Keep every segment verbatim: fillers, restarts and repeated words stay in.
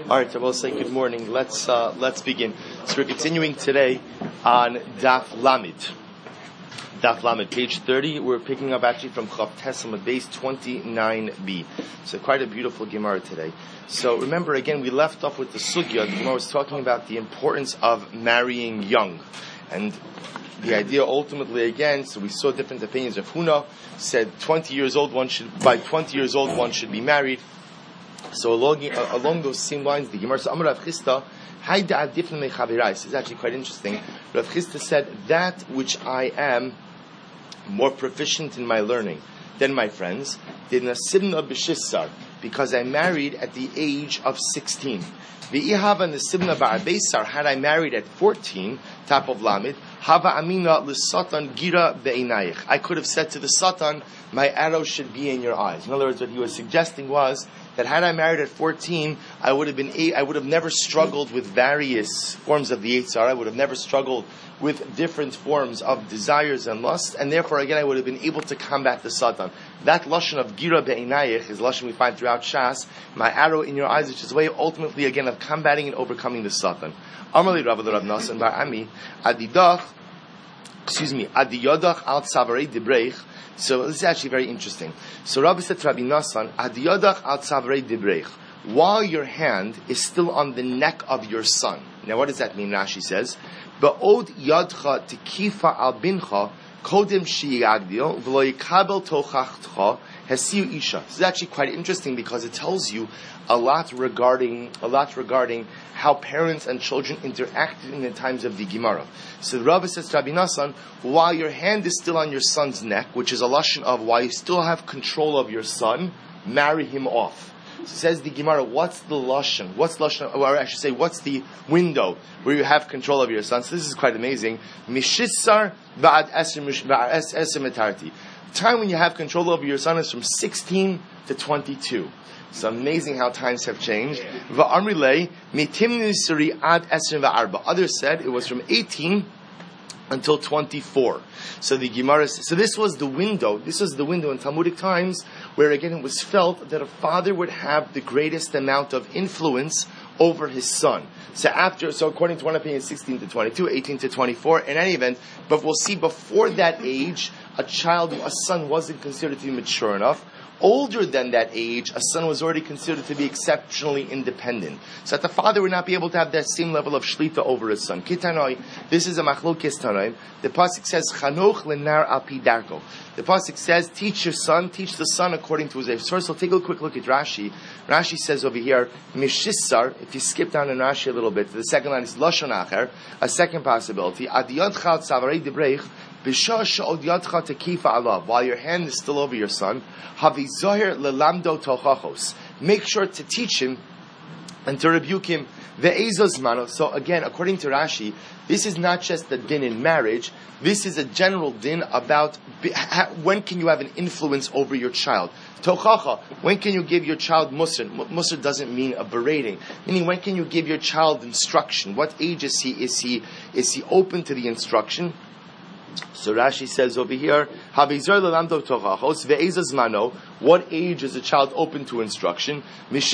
All right, I will say good morning. Let's uh, let's begin. So we're continuing today on Daf Lamed. Daf Lamed, page thirty. We're picking up actually from Chav Tesla, base twenty-nine b. So quite a beautiful Gemara today. So remember again, we left off with the sugya. The Gemara was talking about the importance of marrying young, and the idea ultimately again. So we saw different opinions. Of Huna said twenty years old one should by twenty years old one should be married. So along, uh, along those same lines, the Gemara said, Amar Rav Chisda, Hayda adifn mechavirais. This is actually quite interesting. Rav Chisda said, that which I am more proficient in my learning than my friends, did nasibna b'shisar, because I married at the age of sixteen. V'ihava nasibna ba'arbeisar, had I married at fourteen, top of Lamed, hava amina l'satan gira be'inayich. I could have said to the Satan, my arrow should be in your eyes. In other words, what he was suggesting was that had I married at fourteen, I would have been eight, I would have never struggled with various forms of the Yetzer Hara. I would have never struggled with different forms of desires and lust, and therefore again I would have been able to combat the Satan. That lashon of gira be'inayich is lashon we find throughout Shas, my arrow in your eyes, which is a way ultimately again of combating and overcoming the Satan. Amali Rav Rav Nasan bar Ami adidach, excuse me, adiyodach al tzavarei dibreich. So this is actually very interesting. So Rabbi said to Rabbi Nasan, adiyodach al tzavarei dibreich, while your hand is still on the neck of your son. Now what does that mean? Rashi says, Ba'od yadcha tekifa al bincha kodim shiyagdil v'lo yikabel tochachtcha hesiu isha. This is actually quite interesting because it tells you a lot regarding a lot regarding how parents and children interacted in the times of the Gemara. So the Rabbi says to Rabbi Nasan, while your hand is still on your son's neck, which is a lashon of while you still have control of your son, marry him off. So says the Gemara, what's the lashon? What's lashon? Or I should say, what's the window where you have control of your son? So this is quite amazing. Mishisar ba'ad eser metarti. The time when you have control over your son is from sixteen to twenty-two. It's amazing how times have changed. Others said it was from eighteen until twenty-four. So the Gemara, so this was the window, this was the window in Talmudic times where again it was felt that a father would have the greatest amount of influence over his son. So after, so according to one opinion, sixteen to twenty-two, eighteen to twenty-four, in any event, but we'll see before that age, a child, a son wasn't considered to be mature enough. Older than that age, a son was already considered to be exceptionally independent. So that the father would not be able to have that same level of shlita over his son. Kitanoi, this is a machlokes tanoim. The pasuk says, Chanoch lenar al pi darko. The pasuk says, teach your son, teach the son according to his source. So take a quick look at Rashi. Rashi says over here, Mishisar, if you skip down in Rashi a little bit, the second line is Lashon Acher, a second possibility, Adiyot chal tzavarei dibreich, while your hand is still over your son, make sure to teach him and to rebuke him. So again, according to Rashi, this is not just the din in marriage, this is a general din about when can you have an influence over your child. Tochacha, when can you give your child musr? Musr doesn't mean a berating. Meaning, when can you give your child instruction? What age is he? Is he is he open to the instruction? So Rashi says over here, what age is a child open to instruction?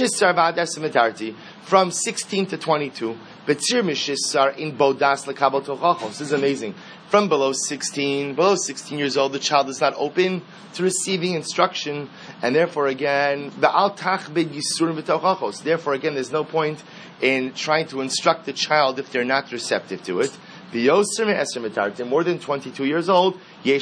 From sixteen to twenty-two. This is amazing. From below sixteen, below sixteen years old, the child is not open to receiving instruction, and therefore again, therefore again, there's no point in trying to instruct the child if they're not receptive to it. More than twenty-two years old,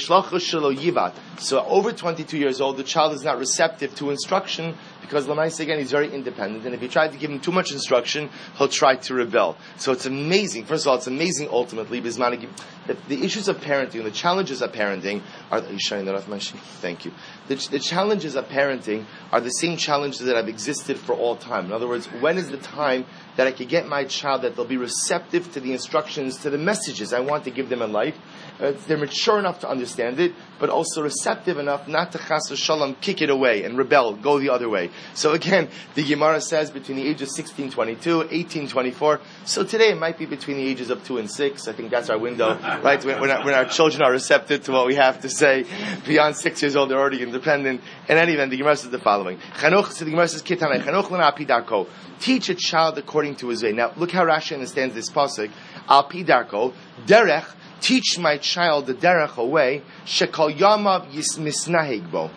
so over twenty-two years old, the child is not receptive to instruction because Lamais again he's very independent, and if you try to give him too much instruction, he'll try to rebel. So it's amazing. First of all, it's amazing ultimately because the, the issues of parenting, the challenges of parenting are. Are you showing that off, Mashi? Thank you. The, the challenges of parenting are the same challenges that have existed for all time. In other words, when is the time that I could get my child that they'll be receptive to the instructions, to the messages I want to give them in life, Uh, they're mature enough to understand it, but also receptive enough not to chas v'shalom kick it away and rebel, go the other way. So again, the Gemara says between the ages sixteen, twenty-two, eighteen, twenty-four. So today it might be between the ages of two and six. I think that's our window, right? When, when, our, when our children are receptive to what we have to say. Beyond six years old, they're already independent. In any event, the Gemara says the following. Chanoch, so the Gemara says, Kitanei, Chanoch l'na api darko. Teach a child according to his way. Now, look how Rashi understands this pasuk. Api darko, derech, teach my child the derech away, shekol yamav misnahig bo.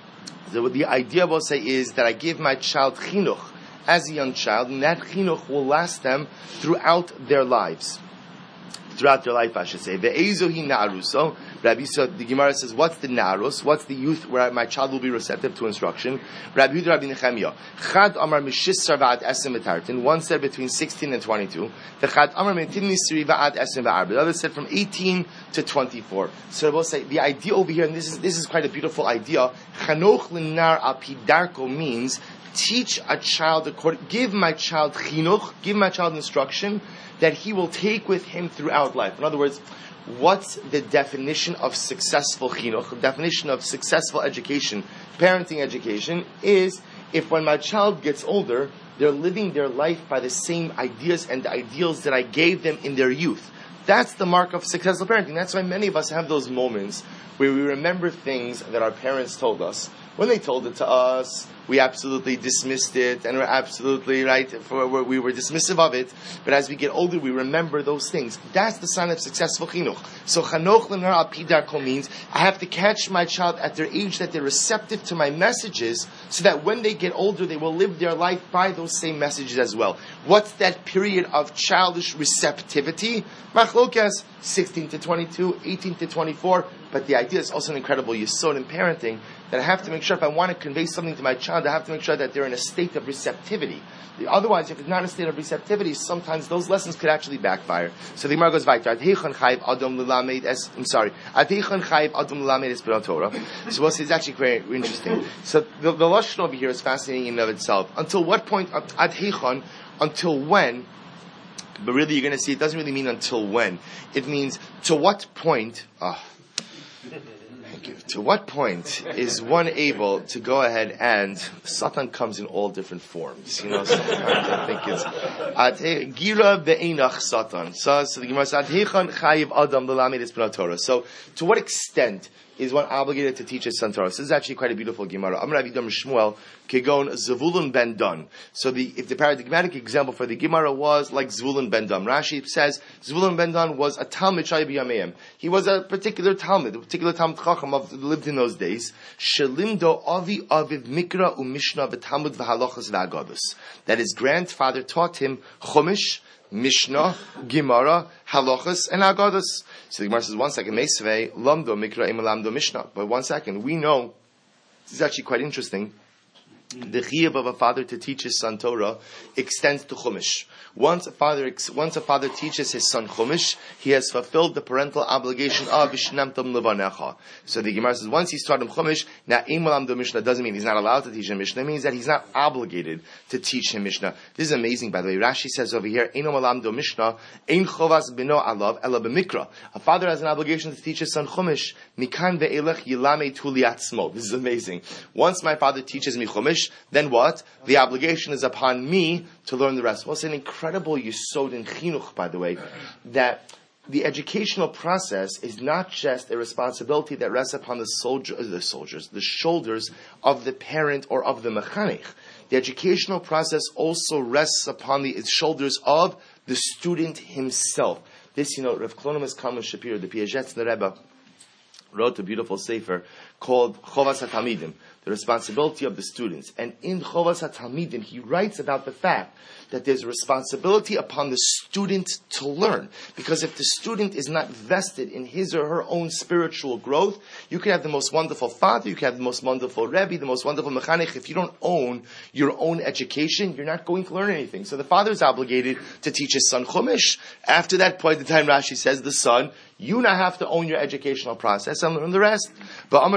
So what the idea will say is that I give my child chinuch as a young child, and that chinuch will last them throughout their lives. Throughout their life, I should say. Ve'ezohi na'aruso. Rabbi Yisrael, the Gemara says, what's the na'arus? What's the youth where my child will be receptive to instruction? Rabbi Yehuda, Rabbi Nechemia. Chad amar mishisar va'ad esem v'tartin. One said between sixteen and twenty-two. The chad amar metin nisri va'ad esem v'arba. The other said from eighteen to twenty-four. So we'll say, the idea over here, and this is, this is quite a beautiful idea, chanoch l'nar apidarko means, teach a child, according, give my child chinuch, give my child instruction, that he will take with him throughout life. In other words, what's the definition of successful chinuch? The definition of successful education, parenting education, is if when my child gets older, they're living their life by the same ideas and ideals that I gave them in their youth. That's the mark of successful parenting. That's why many of us have those moments where we remember things that our parents told us. When they told it to us, we absolutely dismissed it, and we're absolutely, right, for, we were dismissive of it. But as we get older, we remember those things. That's the sign of successful chinuch. So chanoch l'nar al pi darko means I have to catch my child at their age that they're receptive to my messages, so that when they get older, they will live their life by those same messages as well. What's that period of childish receptivity? Machlokas, sixteen to twenty-two, eighteen to twenty-four. But the idea is also an incredible yesod in parenting, that I have to make sure if I want to convey something to my child, I have to make sure that they're in a state of receptivity. Otherwise, if it's not a state of receptivity, sometimes those lessons could actually backfire. So the Gemara goes weiter. I'm sorry. So we'll see, it's actually very interesting. So the, the lashon over here is fascinating in and of itself. Until what point, ad heichon, until when, but really you're going to see it doesn't really mean until when. It means to what point, oh, thank you. To what point is one able to go ahead and Satan comes in all different forms? You know, so I think it's gira be'enach Satan. So, so the Gemara says, "Heichon chayiv adam l'lamed es b'nat Torah." So, to what extent is one obligated to teach his son Torah? So this is actually quite a beautiful Gemara. Amar Rav Yidam Shmuel kegon Zvulun ben Dan. So the if the paradigmatic example for the Gemara was like Zvulun ben Dan. Rashi says Zvulun ben Dan was a Talmid Shai b'Yameim. He was a particular Talmid, a particular Talmid Chacham of lived in those days. Shelimdo avi aviv mikra u'mishna v'Talmud v'halachas v'agados. That his grandfather taught him Chumash, Mishnah, Gemara, Halachas, and Agados. So the Gemara says, one second, Meisvei, Lamdo, Mikra, Emalamdo, Mishnah. But one second, we know, this is actually quite interesting, the chiyuv of a father to teach his son Torah extends to Chumash. Once a father, once a father teaches his son Chumash, he has fulfilled the parental obligation of Vishnamtam Levanecha. So the Gemara says, once he's taught him Chumash, now Emalam do Mishnah doesn't mean he's not allowed to teach him Mishnah. It means that he's not obligated to teach him Mishnah. This is amazing, by the way. Rashi says over here, Eino Malam do Mishnah, Ein Chovas Bino Alav Ela B'Mikra. A father has an obligation to teach his son Chumash. Mikan ve'elech Yilame Tuli Atzmo. This is amazing. Once my father teaches me Chumash, then what? The obligation is upon me to learn the rest. Well, it's an incredible yesod in chinuch, by the way, that the educational process is not just a responsibility that rests upon the soldier, the soldiers, the shoulders of the parent or of the mechanech. The educational process also rests upon the shoulders of the student himself. This, you know, Rav Klonimus Kalman Shapiro, the Piagetz Rebbe, wrote a beautiful sefer called Chovas HaTalmidim, the responsibility of the students. And in Chovas HaTalmidim, he writes about the fact that there's a responsibility upon the student to learn. Because if the student is not vested in his or her own spiritual growth, you can have the most wonderful father, you can have the most wonderful Rebbe, the most wonderful mechanech. If you don't own your own education, you're not going to learn anything. So the father is obligated to teach his son Chumash. After that point in time, Rashi says, the son, you now have to own your educational process and learn the rest. But Amar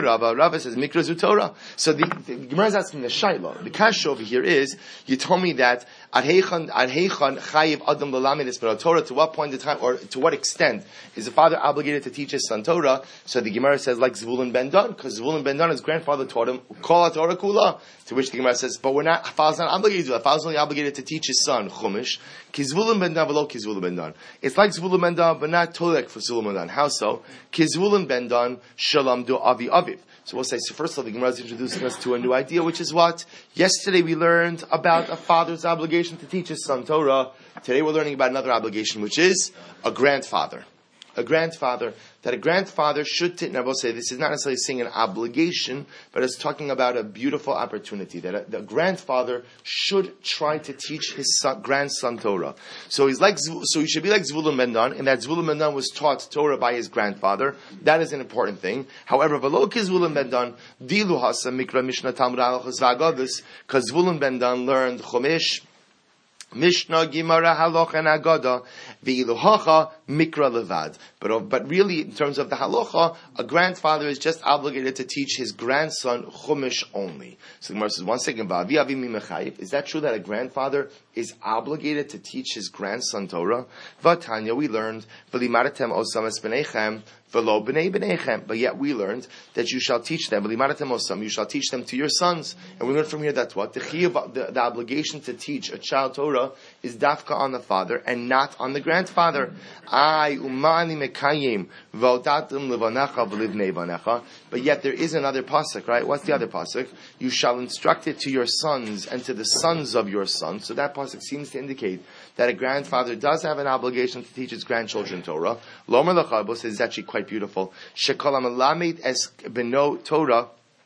Rava. Rava says Mikra zu Torah. So the, the Gemara is asking the Shaila. The kasha over here is, you told me that at Heichan at Heichan Chayiv Adam L'Lamed Esper Torah. To what point in time, or to what extent, is the father obligated to teach his son Torah? So the Gemara says like Zvulun ben Dan, because Zvulun ben Dan, his grandfather taught him Kol Torah Kula. To which the Gemara says, but we're not. Father's not obligated to do that. Father's only obligated to teach his son Chumash. Kizvulun ben Dan v'lo Kizvulun ben Dan. It's like Zvulun ben Dan, but not Tolek for Zvulun ben Dan. How so? Kizvulun ben Dan Shalom do Avi Aviv. So we'll say, so first of all, the Gemara is introducing us to a new idea, which is what? Yesterday we learned about a father's obligation to teach his son Torah. Today we're learning about another obligation, which is a grandfather. A grandfather, that a grandfather should, t- now we'll say, this is not necessarily saying an obligation, but it's talking about a beautiful opportunity, that a, the grandfather should try to teach his son, grandson Torah. So he's like, so he should be like Zvulun ben Dan, and that Zvulun ben Dan was taught Torah by his grandfather. That is an important thing. However, v'lo Zvulun ben Dan, dilu hasa mikra mishnah talmud halachos v'agados, because Zvulun ben Dan learned Chumash, Mishnah, Gemara, Halacha, and Agada, V'iluhacha, Mikra Levad. But, but really, in terms of the Halacha, a grandfather is just obligated to teach his grandson Chumash only. So the Gemara says, one second, V'avi avi mi mechayiv. Is that true that a grandfather is obligated to teach his grandson Torah? V'tanya, we learned, V'limaratem osam es b'neichem, v'lo b'nei b'neichem. But yet we learned that you shall teach them, V'limaratem osam, you shall teach them to your sons. And we learned from here that what? The, chiyuv, the, the obligation to teach a child Torah is dafka on the father and not on the grandfather. I umani mekayim v'odatim levanecha v'livnei vanecha. But yet there is another pasuk, right? What's the other pasuk? You shall instruct it to your sons and to the sons of your sons. So that pasuk seems to indicate that a grandfather does have an obligation to teach his grandchildren Torah. Lomer lechabos is actually quite beautiful. Shekol hamelamed es beno Torah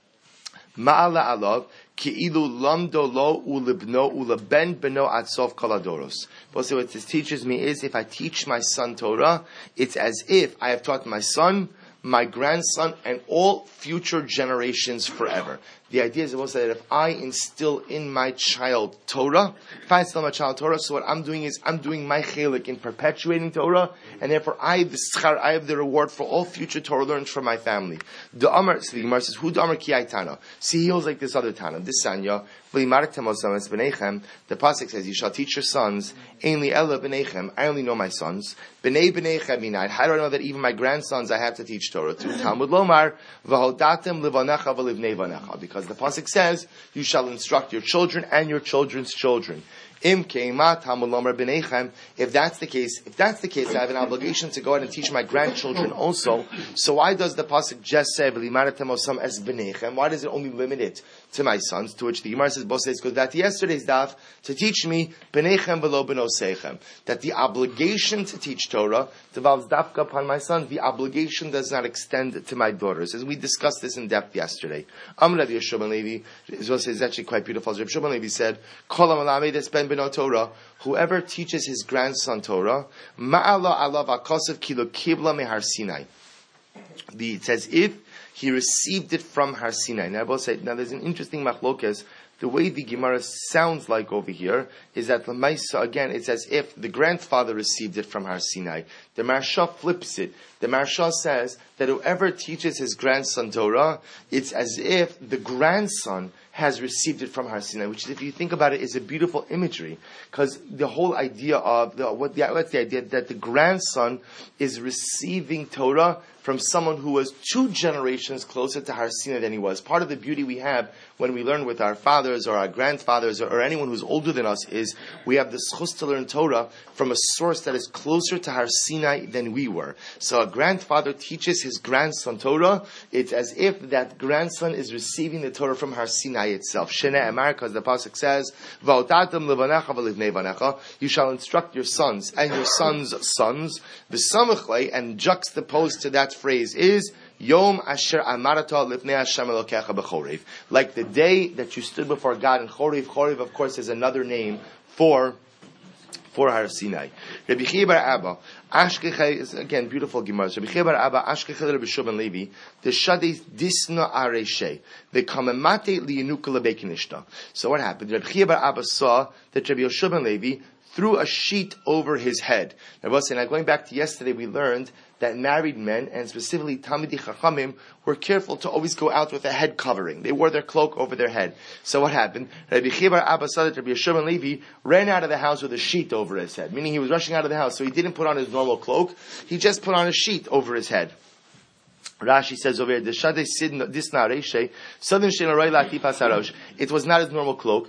ma'ala alav Ki'ilu lamdo lo ulibno ulaben beno atsof kaladoros. But so what this teaches me is, if I teach my son Torah, it's as if I have taught my son, my grandson, and all future generations forever. The idea is also that if I instill in my child Torah, if I instill in my child Torah, so what I'm doing is I'm doing my chelik in perpetuating Torah, and therefore I have the schar, I have the reward for all future Torah learned from my family. The Amar, so the Gemara says, "Who the Amar ki Tana?" See, he holds like this other Tana, this Sanya. The pasuk says, "You shall teach your sons." Ainli ella b'neichem. I only know my sons. B'nei b'neichem minayit. How do I know that even my grandsons I have to teach Torah to? Talmud lomar v'hodatem livanecha v'livnei vanecha. Because the pasuk says, "You shall instruct your children and your children's children." If that's the case, if that's the case, I have an obligation to go ahead and teach my grandchildren also. So why does the pasuk just say as b'neichem? Why does it only limit it to my sons? To which the Gemara says, both says, goes back to yesterday's daf to teach me b'neichem v'lo b'noseichem, that the obligation to teach Torah devolves dafka upon my sons. The obligation does not extend to my daughters, as we discussed this in depth yesterday. Amr Rabbi Yeshua ben Levi is actually quite beautiful. As Rabbi Yeshua ben Levi said, Kol ha'melamed es ben b'no Torah, whoever teaches his grandson Torah, ma'ala alav akasav kilo kibla mehar Sinai. It says if he received it from Har Sinai. Now I will say, now there's an interesting machlokes. The way the Gemara sounds like over here is that Lamaisa, again, it's as if the grandfather received it from Har Sinai. The Maharsha flips it. The Maharsha says that whoever teaches his grandson Torah, it's as if the grandson has received it from Har Sinai, which, if you think about it, is a beautiful imagery. Because the whole idea of, the, what the, what's the idea? That the grandson is receiving Torah from someone who was two generations closer to Har Sinai than he was. Part of the beauty we have when we learn with our fathers or our grandfathers or, or anyone who's older than us is we have the schus to learn Torah from a source that is closer to Har Sinai than we were. So a grandfather teaches his grandson Torah, it's as if that grandson is receiving the Torah from Har Sinai itself. Shene Emar, because the pasuk says, "Va'otatem levanecha v'livnei vanecha." You shall instruct your sons and your sons' sons. V'samachlei, and juxtaposed to that phrase is Yom Asher Amarata Lifnei Hashem Elokecha B'Chorev, like the day that you stood before God in Chorev. Chorev, of course, is another name for for Har Sinai. Rabbi Chiya bar Abba, Ashkechai is again beautiful Gemara. Rabbi Chiya bar Abba, Ashkechai Rabbi Yeshua ben Levi, the Shadei Disna Areshe, the Kamemate Liyanuka Lebekinishta. So what happened? Rabbi Chiya bar Abba saw that Rabbi Yeshua ben Levi threw a sheet over his head. Now, now going back to yesterday, we learned that married men, and specifically Talmidei Chachamim, were careful to always go out with a head covering. They wore their cloak over their head. So what happened? Rabbi Chibar Abba Sadat, Rabbi Yeshua ben Levi, ran out of the house with a sheet over his head, meaning he was rushing out of the house, so he didn't put on his normal cloak, he just put on a sheet over his head. Rashi says over here, it was not his normal cloak.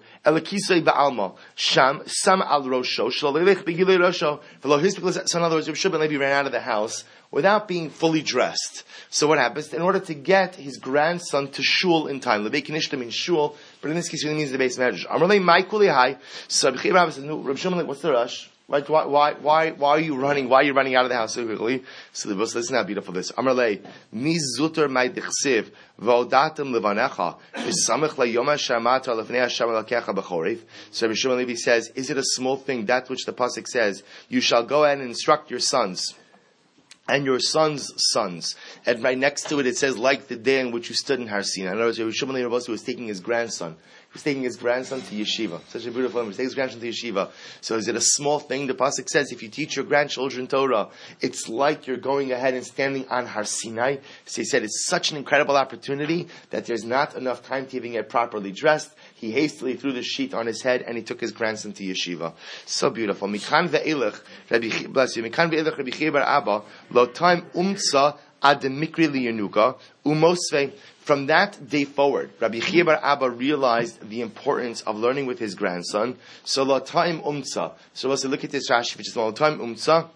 Sham, Sam al Rosho, so in other words, Rabbi Shua ben Levi ran out of the house without being fully dressed. So what happens? In order to get his grandson to shul in time, Lebei Kinishta means shul, but in this case it really means the base medrash. Amalei Mai Kuli Hai. So Rabbi Chibar says, no, Rabbi Shua ben Levi, what's the rush? Why, why, why, why are you running? Why are you running out of the house so quickly? So the verse, listen how beautiful this. Amalei Mi Zuter Mai Dichsiv V'odatem Levanecha V'samech LaYom HaShamata Lefnei Hashem Elokecha B'chorif. So Rabbi Shua ben Levi says, is it a small thing, that which the pasuk says, you shall go ahead and instruct your sons and your sons' sons. And right next to it, it says, like the day in which you stood in Har Sinai. In other words, Rabbi Shua ben Levi was taking his grandson. He was taking his grandson to yeshiva. Such a beautiful image. He takes his grandson to yeshiva. So is it a small thing? The pasuk says, if you teach your grandchildren Torah, it's like you're going ahead and standing on Har Sinai. So he said, it's such an incredible opportunity that there's not enough time to even get properly dressed. He hastily threw the sheet on his head and he took his grandson to yeshiva. So beautiful. Mikan ve'elech, Rabbi, bless you. Mikan ve'elech Rabbi Chibar Abba, lo time umtsa ad mikri liyanuka, umosve. From that day forward, Rabbi Chibar Abba realized the importance of learning with his grandson. So lo time umtsa. So let's look at this Rashi, which is lo time umtsa.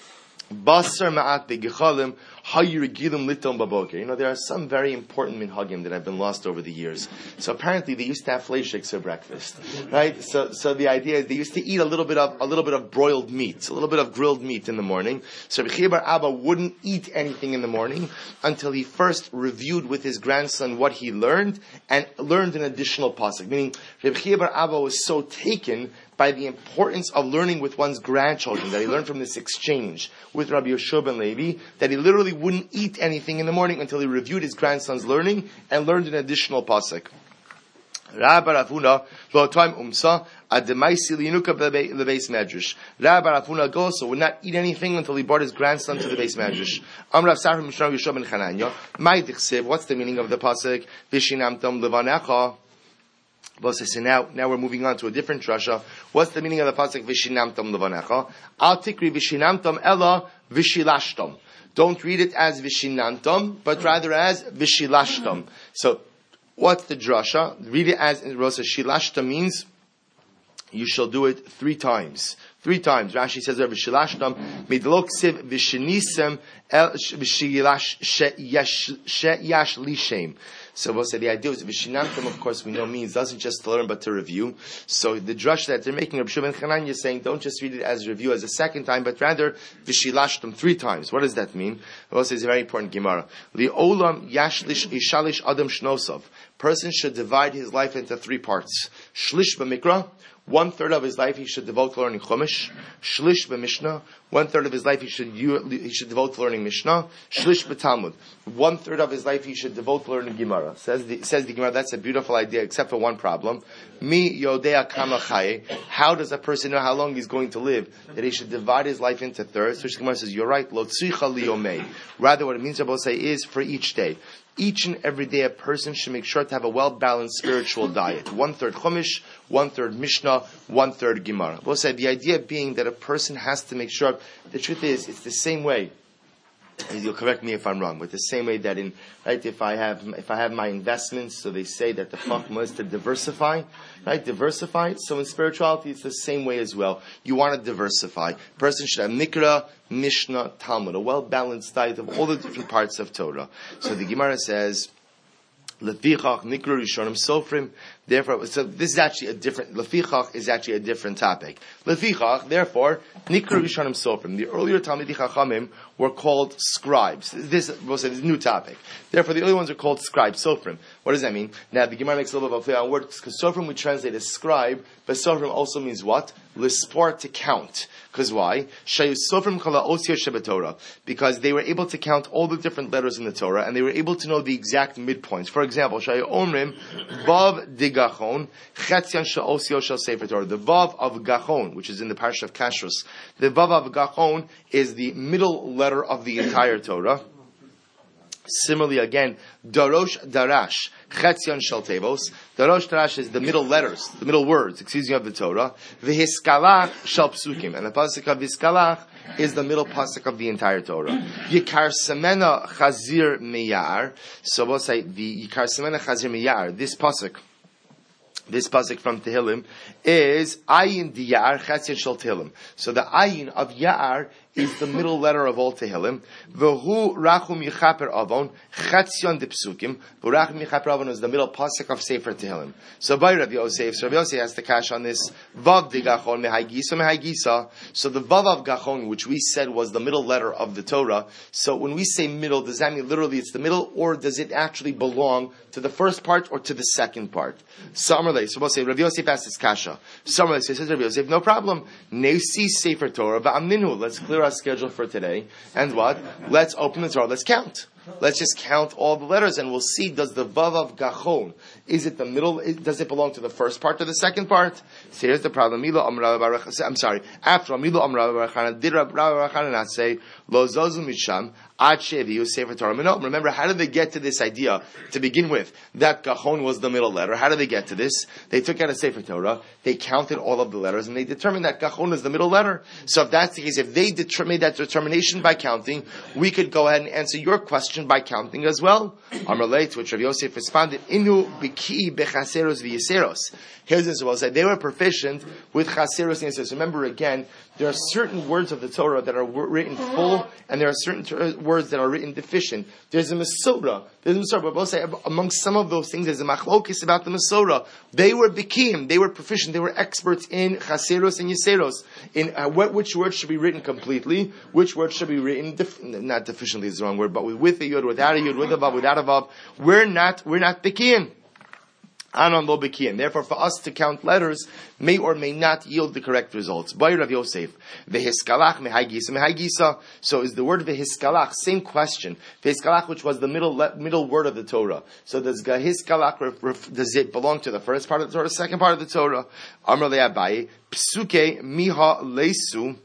Basar ma'at begechalim hayirigilim litom baboker. You know, there are some very important minhagim that have been lost over the years. So apparently they used to have fleishiks for breakfast, right? So, so the idea is they used to eat a little bit of a little bit of broiled meat, a little bit of grilled meat in the morning. So Rabbi Chibar Abba wouldn't eat anything in the morning until he first reviewed with his grandson what he learned and learned an additional pasuk. Meaning, Rabbi Chibar Abba was so taken by the importance of learning with one's grandchildren, that he learned from this exchange with Rabbi Yeshua ben Levi, that he literally wouldn't eat anything in the morning until he reviewed his grandson's learning and learned an additional pasuk. Rabbi Rafuna, lo time umsa, ademaisi linuka lebeis medrash. Rabbi Rafuna also would not eat anything until he brought his grandson to the base medrash. Amrav Sar Mishra Yeshua ben Chananya, my dichsev, what's the meaning of the pasuk? Vishinamtam levanecha. So now, now we're moving on to a different drasha. What's the meaning of the pasuk Vishinamtam levanecha? Al tikri Vishinamtam ella Vishilashtam. Don't read it as Vishinamtam, but rather as Vishilashtam. So, what's the drasha? Read it as Rosa Shilashtam means you shall do it three times. Three times. Rashi says there Vishilashtam midloksiv Vishinisem el Vishilash sheyash lishem. So we'll say the idea is Vishinamtam, of course, we know means doesn't just to learn but to review. So the drush that they're making, Rabbi Shua ben Chananya is saying, don't just read it as review as a second time, but rather Vishilashtam three times. What does that mean? We'll say it's a very important Gemara. Li'olam yashlish ishalish adam shnosov. Person should divide his life into three parts. Shlish b'mikra. One third of his life he should devote to learning Chumash. Shlish b'Mishnah. One third of his life he should he should devote to learning Mishnah. Shlish b'Talmud. One third of his life he should devote to learning Gemara. Says the, says the Gemara, that's a beautiful idea, except for one problem. Mi yodea kama chaye. How does a person know how long he's going to live? That he should divide his life into thirds. So the Gemara says, you're right. Lo tzricha liyomei. Rather, what it means, Rabbi say, is for each day. Each and every day a person should make sure to have a well-balanced spiritual diet. One third Chumash, one third Mishnah, one third Gemara. We'll say the idea being that a person has to make sure, the truth is, it's the same way. And you'll correct me if I'm wrong, but the same way that in, right, if I have, if I have my investments, so they say that the chachma is to diversify, right, diversify. So in spirituality, it's the same way as well. You want to diversify. A person should have Nikra, Mishnah, Talmud, a well-balanced diet of all the different parts of Torah. So the Gemara says, Lefichach Nikra Rishonim Sofrim. Therefore, so this is actually a different. Lefichach is actually a different topic. Lefichach, therefore, Nikra Rishonim Sofrim. The earlier Talmidei Chachamim were called scribes. This was a new topic. Therefore, the early ones are called scribes. Sofrim. What does that mean? Now, the Gemara makes a little bit of a play on words because Sofrim we translate as scribe, but Sofrim also means what? Lispor, to count. Because why? Because they were able to count all the different letters in the Torah, and they were able to know the exact midpoints. For example, Shayu Omrim Vav Dig Gachon, Chetzion She'osio Shel Sefer Torah. The Vav of Gachon, which is in the Parsha of Kashrus, the Vav of Gachon is the middle letter of the entire Torah. Similarly, again, Darosh Darash, Chetzion Shel Tevos. Darosh Darash is the middle letters, the middle words, excuse me, of the Torah. V'hiskalach Shel Psukim. And the pasuk of Hiskalach is the middle pasuk of the entire Torah. Yikar Semena Chazir Meyar. So we'll say the Yikar Semena Chazir Meyar, this pasuk, this pasuk from Tehillim, is Ayin Diyar Chetzion Shel Tehillim. So the Ayin of Ya'ar is the middle letter of all Tehillim. V'hu Rachum Yichaper Avon Chetzion de Psukim. V'Rachum Yichaper Avon is the middle pasuk of Sefer Tehillim. So by Rav Yosef, so Rav Yosef has the cash on this Vav de Gachon Mehaygisa Mehaygisa. So the Vav of Gachon, which we said was the middle letter of the Torah. So when we say middle, does that mean literally it's the middle, or does it actually belong to the first part or to the second part? Summerlay. So we'll say Rav Yosef asks this kasha. Summerlay says Rav Yosef, no problem. Nesi Sefer Torah va'amninu. Let's clear our schedule for today. And what? Let's open the Torah. Let's count. Let's just count all the letters, and we'll see, does the Vav of Gachon, is it the middle, does it belong to the first part or the second part? So here's the problem. I'm sorry. After all, Milo Amrav Barachana, did Rav Barachana not say, Lo Zozu Misham, Ad Sheviu Sefer Torah Minot? Remember, how did they get to this idea, to begin with, that Gachon was the middle letter? How did they get to this? They took out a Sefer Torah, they counted all of the letters, and they determined that Gachon is the middle letter. So if that's the case, if they deter- made that determination by counting, we could go ahead and answer your question by counting as well. Amar lei, to which Rav Yosef responded, Inu biki bechaseros v'yiseros. Here's this, well said, they were proficient with chaseros and yiseros. Remember again, there are certain words of the Torah that are written full, and there are certain ter- words that are written deficient. There's a Masorah. There's a Masorah. But we'll say, among some of those things, there's a machlokis about the Masorah. They were bikim. They were proficient. They were experts in chaseros and yiseros. In uh, what, which word should be written completely, which word should be written, def- not deficiently is the wrong word, but with, with a yud, without a yud, with a vav, without a vav. We're not, we're not bikim. Anon lo bekiyin. Therefore, for us to count letters may or may not yield the correct results. By Rav Yosef, vehiskalach mehaygisa mehaygisa. So is the word vehiskalach, same question. Vehiskalach, which was the middle le- middle word of the Torah. So does vehiskalach ref, ref, does it belong to the first part of the Torah, the second part of the Torah? Amar le Abaye, psuke miha leisu.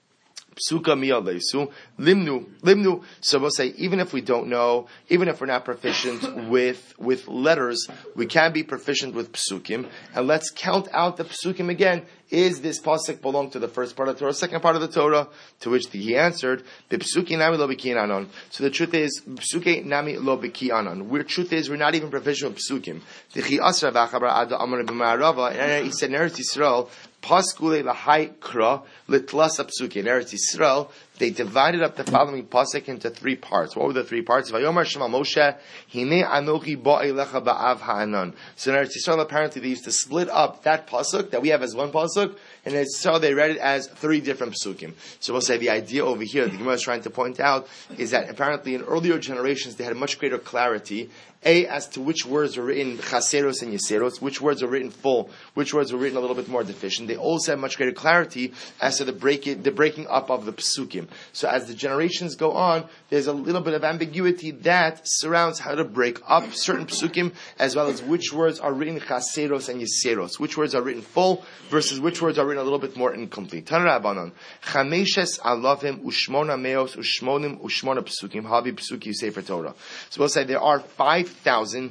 Psuka miya leisu limnu limnu. So we'll say, even if we don't know, even if we're not proficient with with letters, we can be proficient with psukim. And let's count out the psukim again. Is this pasuk belong to the first part of the Torah, second part of the Torah? To which he answered, "B'psuki nami lo b'ki anon." So the truth is, psuke nami lo b'ki anon. The truth is, we're not even proficient with psukim. V'chi asra v'achabar ada amar b'ma'arava. And he said, in Eretz Yisrael, Paskule lahai kra litlas apsuki. In Eretz Yisrael, they divided up the following pasuk into three parts. What were the three parts? Vayomar Shema Moshe, Hine anochi ba'elecha ba'av ha'anon. So in Eretz Yisrael, apparently they used to split up that pasuk that we have as one pasuk, and in Eretz Yisrael they read it as three different psukim. So we'll say the idea over here, the Gemara is trying to point out, is that apparently in earlier generations they had a much greater clarity, A, as to which words were written chaseros and yiseros, which words were written full, which words were written a little bit more deficient. They also had much greater clarity as to the break it, the breaking up of the psukim. So as the generations go on, there's a little bit of ambiguity that surrounds how to break up certain psukim, as well as which words are written chaseros and yiseros, which words are written full versus which words are written a little bit more incomplete. Tanur Rabbanon, chameshes alavim ushmona meos ushmonim ushmona psukim habi psuki sefer Torah. So we'll say there are five thousand.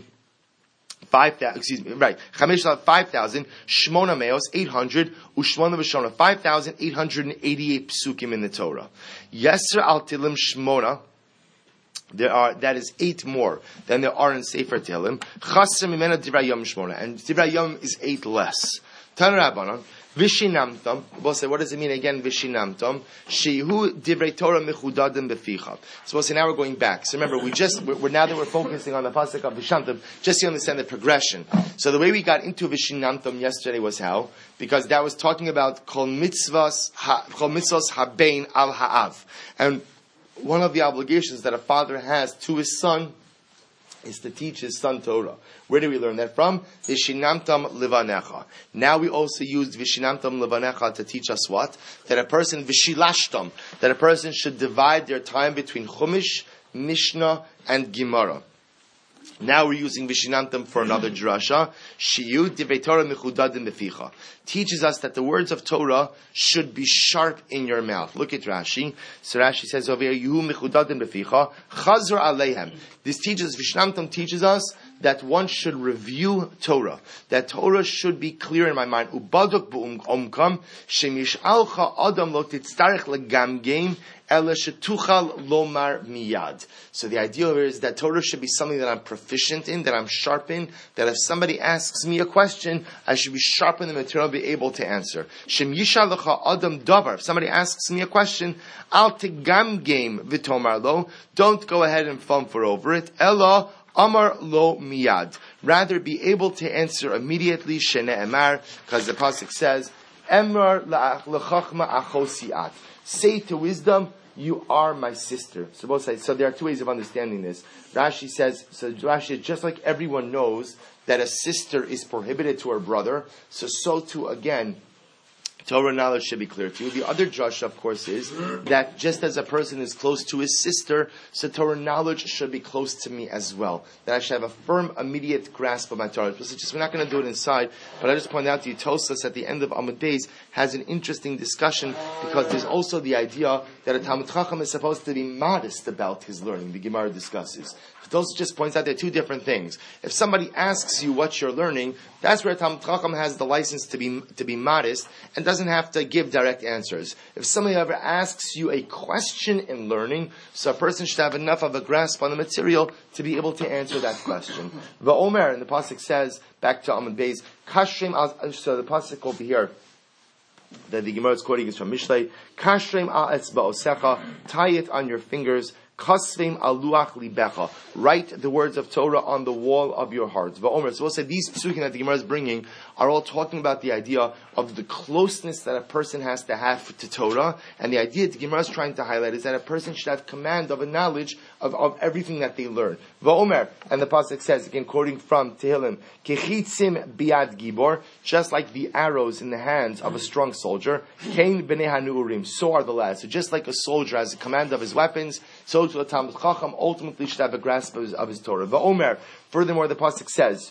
Five thousand, excuse me, right? Chamesh five thousand, Shmona Meos eight hundred, Ushmona v'Shona five thousand eight hundred and eighty-eight psukim in the Torah. Yesser al Tilim Shmona. There are that is eight more than there are in Sefer Tehillim. Chaser mimena Divrei Yom Shmona, and Divrei Yom is eight less. Tanur Rabbanon. Vishinamtam. We'll say, what does it mean again? Vishinamtam. Shehu divrei Torah mechudadim beficha. So we'll say, now we're going back. So remember, we just we're, we're now that we're focusing on the pasuk of Vishantam, just to understand the progression. So the way we got into Vishinamtam yesterday was how? Because that was talking about kol mitzvahs kol mitzvahs habein al ha'av, and one of the obligations that a father has to his son is to teach his son Torah. Where do we learn that from? Vishinamtam livanecha. Now we also used Vishinamtam livanecha to teach us what? That a person, Vishilashtam, that a person should divide their time between Chumash, Mishnah, and Gemara. Now we're using Vishinantam for another drasha. Shiyu divei Torah mechudadim beficha. Teaches us that the words of Torah should be sharp in your mouth. Look at Rashi. So Rashi says over here, Yuhu mechudadim beficha, chazor aleihem. This teaches, Vishinantam teaches us that one should review Torah. That Torah should be clear in my mind. Ubadok bu'umkam, shemish'alcha adam lo titztarech legamgem, ela shetuchal lomar miyad. So the idea here is that Torah should be something that I'm proficient in, that I'm sharp in, that if somebody asks me a question, I should be sharp in the material, be able to answer. Shem yishalacha adam davar. If somebody asks me a question, al tegamgem v'tomar lo. Don't go ahead and fumfer over it. Ela Amar lo miyad. Rather be able to answer immediately. Shene emar, because the pasuk says, Emar lechachma achosiat. Say to wisdom, you are my sister. So both sides. So there are two ways of understanding this. Rashi says, so Rashi, just like everyone knows that a sister is prohibited to her brother, so so too again, Torah knowledge should be clear to you. The other drush, of course, is that just as a person is close to his sister, so Torah knowledge should be close to me as well. That I should have a firm, immediate grasp of my Torah. Just, we're not going to do it inside, but I just point out to you, Tosfos at the end of Amud Beis has an interesting discussion, because there's also the idea that a Talmid Chacham is supposed to be modest about his learning. The Gemara discusses. Tosfos just points out there are two different things. If somebody asks you what you're learning, that's where a Talmid Chacham has the license to be to be modest and doesn't have to give direct answers. If somebody ever asks you a question in learning, so a person should have enough of a grasp on the material to be able to answer that question. V'omer, and the pasuk says, back to Amud Beis, Kashrem al, so the pasuk over here, that the Gemara is quoting is from Mishlei, Kashrem al etzba'osecha, tie it on your fingers, Kasvim aluach libecha. Write the words of Torah on the wall of your heart. Va'omer. So we'll say these psukim that the Gemara is bringing are all talking about the idea of the closeness that a person has to have to Torah, and the idea that the Gemara is trying to highlight is that a person should have command of a knowledge of, of everything that they learn. Va'omer, and the pasuk says again, quoting from Tehillim, Kechitzim biad gibor, just like the arrows in the hands of a strong soldier. Kain b'nei hanurim, so are the lads. So just like a soldier has a command of his weapons, so to a Talmid Chacham ultimately should have a grasp of his, of his Torah. Va'omer, furthermore, the pasuk says,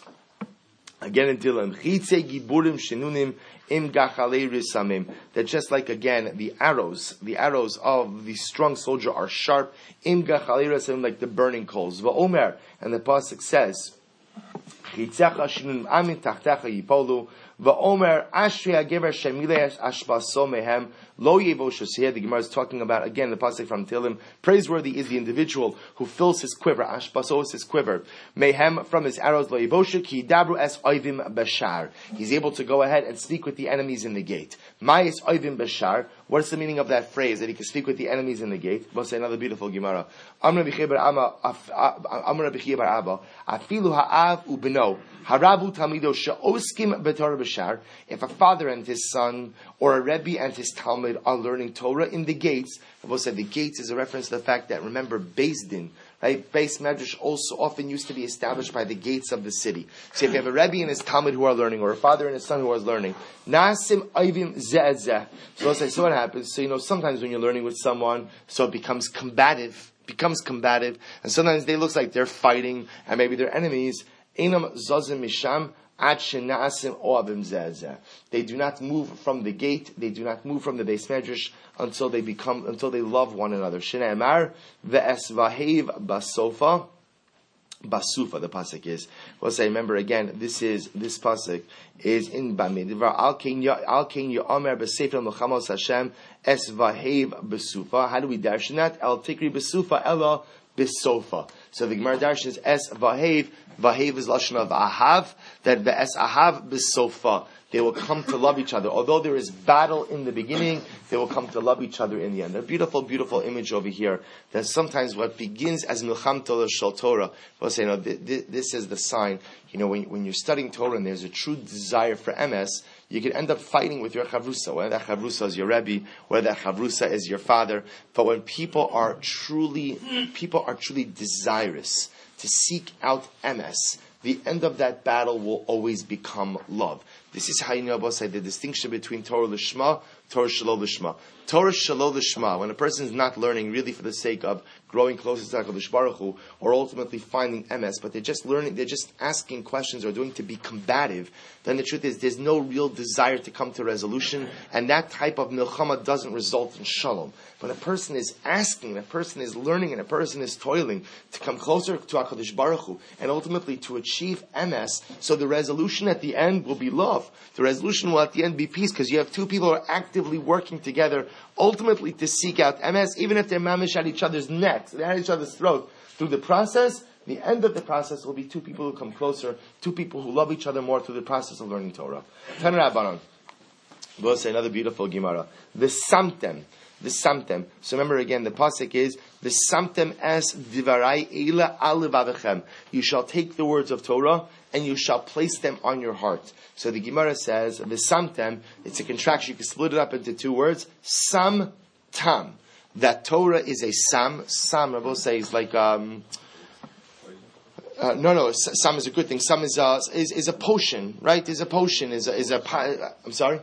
again in Tehillim, Chitze giburim shenunim im gachalei risamim, that just like again the arrows, the arrows of the strong soldier are sharp, im gachalei risamim, like the burning coals. Va'omer, and the pasuk says, Chitzecha shenunim amin tachtecha yipolu. Va'omer ashri hagever shemilesh ashbaso mehem lo yevoshes. Here the Gemara is talking about again the pasuk from Tehillim. Praiseworthy is the individual who fills his quiver. Ashbaso is his quiver. Mehem from his arrows lo yevoshe ki dabru es oivim bashar. He's able to go ahead and speak with the enemies in the gate. Mayis oivim bashar. What's the meaning of that phrase that he can speak with the enemies in the gate? We'll say another beautiful Gemara. Amr b'chibar Abba afilu ha'av ubeno harabu tamido she'oskim b'torah b'shar. If a father and his son, or a rebbe and his talmid are learning Torah in the gates, we'll say the gates is a reference to the fact that, remember, Beis Din, right? Beis Medrash also often used to be established by the gates of the city. So if you have a rebbe and his talmid who are learning, or a father and his son who are learning, nasim ayvim zeh zeh. So we'll say, so what happens? So you know, sometimes when you're learning with someone, so it becomes combative, becomes combative, and sometimes they look like they're fighting, and maybe they're enemies. Einam zazim misham. They do not move from the gate. They do not move from the Beis Medrash until they become, until they love one another. Shneimar ve'esvahev basofa, basufa. The pasuk is. We'll say. Remember again. This is this pasuk is in Bamidbar. Al ken al ken yomer b'sefer melchamos Hashem esvahev basufa. How do we darshan that? El tikri basufa ella bisofa. So the Gemara darshan is es vahev. Vahev is lashon of ahav, that the es ahav bisofa. They will come to love each other. Although there is battle in the beginning, they will come to love each other in the end. A beautiful, beautiful image over here. That sometimes what begins as milcham Torah shel Torah, we'll say, no, this is the sign. You know, when, when you're studying Torah and there's a true desire for M S, you can end up fighting with your chavrusa, whether that chavrusa is your rebbe, whether that chavrusa is your father. But when people are truly, people are truly desirous to seek out M S, the end of that battle will always become love. This is how you know about the distinction between Torah Lishma Torah Shalol Lishma. Torah Shalol Lishma, when a person is not learning really for the sake of growing closer to HaKadosh Baruch Hu, or ultimately finding M S, but they're just learning, they're just asking questions or doing to be combative, then the truth is there's no real desire to come to resolution, and that type of milchama doesn't result in shalom. When a person is asking, a person is learning, and a person is toiling to come closer to HaKadosh Baruch Hu, and ultimately to achieve M S, so the resolution at the end will be love. The resolution will at the end be peace, because you have two people who are actively working together, ultimately to seek out M S, even if they're mamish at each other's necks, they're at each other's throat. Through the process, the end of the process will be two people who come closer, two people who love each other more through the process of learning Torah. Ten Rabbanon. We'll say another beautiful Gemara. The Samtem. The Samtem. So remember again, the pasuk is, the Samtem es divarai eila al levavechem. You shall take the words of Torah and you shall place them on your heart. So the Gemara says, the Samtem, it's a contraction. You can split it up into two words. Sam tam. That Torah is a sam. Sam, I will say, is like, um, uh, no, no, sam is a good thing. Sam is a, is, is a potion, right? Is a potion, is a, is a, I'm sorry?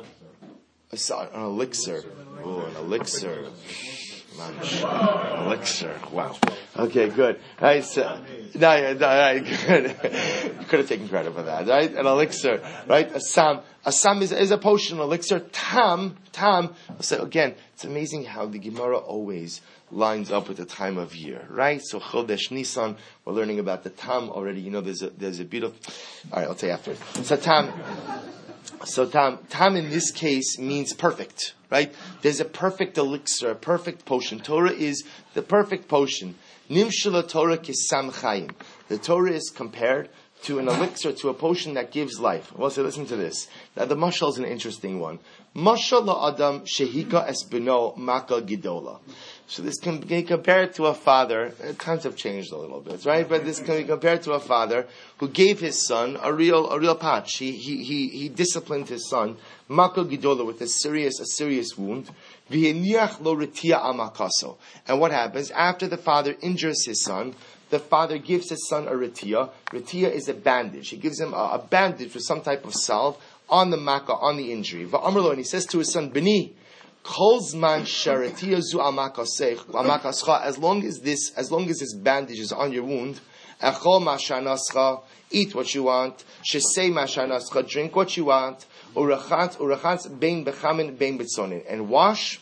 An elixir. Oh, an elixir. Lunch. An elixir. Wow. Okay, good. Right, so, no, no, right, good. You could have taken credit for that, right? An elixir, right? A sam. A sam is, is a potion, an elixir. Tam, tam. So again, it's amazing how the Gemara always lines up with the time of year, right? So Chodesh Nisan, we're learning about the tam already. You know, there's a there's a beautiful. All right, I'll tell you after. So tam. So tam, tam in this case means perfect, right? There's a perfect elixir, a perfect potion. Torah is the perfect potion. Nimshula Torah kisam chayim. The Torah is compared to an elixir, to a potion that gives life. Well, so listen to this. Now the mashal is an interesting one. Mashal la'adam shehika es beno maka gidola. So this can be compared to a father. Times have changed a little bit, right? But this can be compared to a father who gave his son a real, a real patch. He, he, he, he disciplined his son, maka gidola, with a serious, a serious wound. V'heniach lo retia amakaso. And what happens after the father injures his son? The father gives his son a retia. Retia is a bandage. He gives him a, a bandage with some type of salve on the makkah, on the injury. Va'amrlo, and he says to his son, Bini, kolzman sharatia zu amakascha, as long as this, as long as this bandage is on your wound, echol mashanascha, eat what you want, shesei mashanascha, drink what you want, urachat, urachat, bein bechamin, bein betzonin, and wash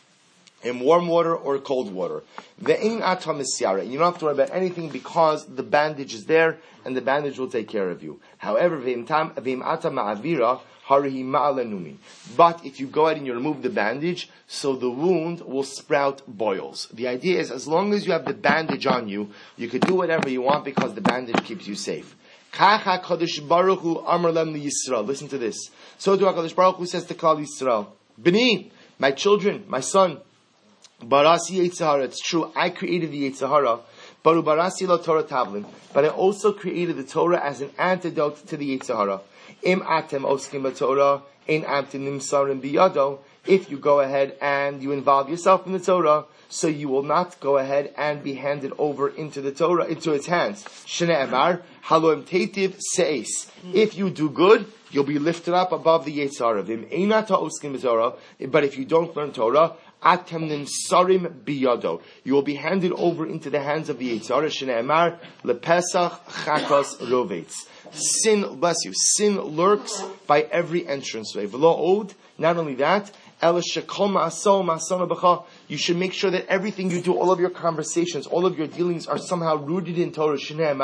in warm water or cold water. Ve'in atam misyara. You don't have to worry about anything because the bandage is there and the bandage will take care of you. However, ve'im atam ma'avira harihi ma'alanumi. But if you go ahead and you remove the bandage, so the wound will sprout boils. The idea is, as long as you have the bandage on you, you could do whatever you want because the bandage keeps you safe. Kacha Kadosh Baruch Hu amar lem Yisrael. Listen to this. So to HaKadosh Baruch Hu says to Klal Yisrael, B'ni, my children, my son, Barasi Yitzhahara, it's true, I created the Yitzhahara, Baru Barasi lo Torah Tavlin, but I also created the Torah as an antidote to the Yitzhahara. Im atem oskim b'Torah, ein amtim nimsarim biyado. If you go ahead and you involve yourself in the Torah, so you will not go ahead and be handed over into the Torah, into its hands. Shnei Amar, haloim teitiv seis. If you do good, you'll be lifted up above the Yitzhahara. Vim einata oskim b'Torah, but if you don't learn Torah, atem nimsarim biyado. You will be handed over into the hands of the Yitzhahara. Shnei Amar, lepesach chakos rovetz. Sin, bless you, sin lurks by every entranceway. V'lo od, not only that, you should make sure that everything you do, all of your conversations, all of your dealings are somehow rooted in Torah.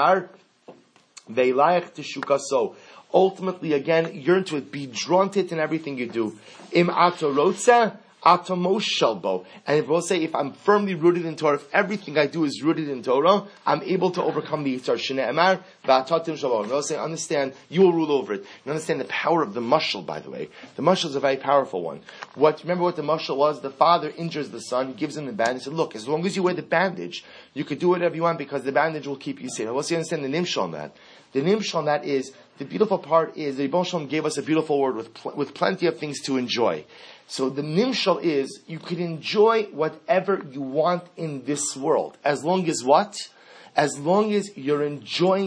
Ultimately, again, yearn to it, be drawn to it in everything you do. Im atorotza, atomoshalbo. And if we'll say, if I'm firmly rooted in Torah, if everything I do is rooted in Torah, I'm able to overcome the Yitzhar. Shnei Amar, va'atatim shalom. And we'll say, understand, you will rule over it. You understand the power of the mashal, by the way. The mashal is a very powerful one. What, remember what the mashal was? The father injures the son, gives him the bandage, said, look, as long as you wear the bandage, you could do whatever you want because the bandage will keep you safe. Let's understand the nimshal on that. The nimshal on that is, the beautiful part is, the Rebbe Shalom gave us a beautiful word with, pl- with plenty of things to enjoy. So the nimshal is, you can enjoy whatever you want in this world. As long as what? As long as you're enjoying it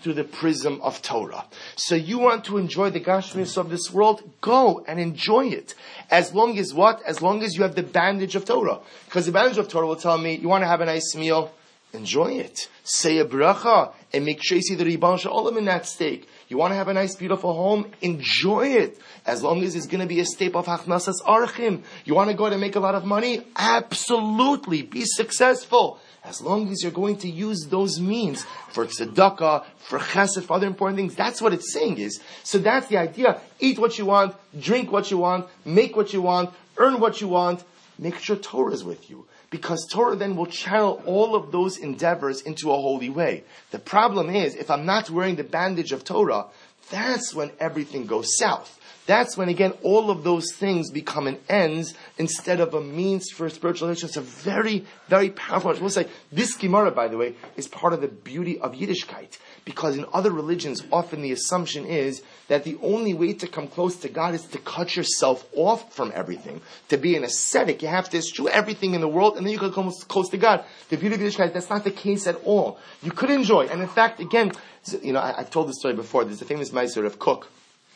through the prism of Torah. So you want to enjoy the Gashmius of this world? Go and enjoy it. As long as what? As long as you have the bandage of Torah. Because the bandage of Torah will tell me, you want to have a nice meal? Enjoy it. Say a bracha and make sure you see the Ribbon Shalom in that steak. You want to have a nice, beautiful home? Enjoy it. As long as it's going to be a staple of Hachnasas Archim. You want to go out and make a lot of money? Absolutely. Be successful. As long as you're going to use those means for tzedakah, for chesed, for other important things. That's what it's saying is. So that's the idea. Eat what you want, drink what you want, make what you want, earn what you want. Make sure Torah is with you. Because Torah then will channel all of those endeavors into a holy way. The problem is, if I'm not wearing the bandage of Torah, that's when everything goes south. That's when, again, all of those things become an ends instead of a means for spiritual nature. It's a very, very powerful. We'll say, this Gemara, by the way, is part of the beauty of Yiddishkeit. Because in other religions, often the assumption is that the only way to come close to God is to cut yourself off from everything. To be an ascetic, you have to eschew everything in the world, and then you can come close to God. The beauty of Yiddishkeit, that's not the case at all. You could enjoy. And in fact, again, you know, I, I've told this story before. There's a famous Meiser of Kook.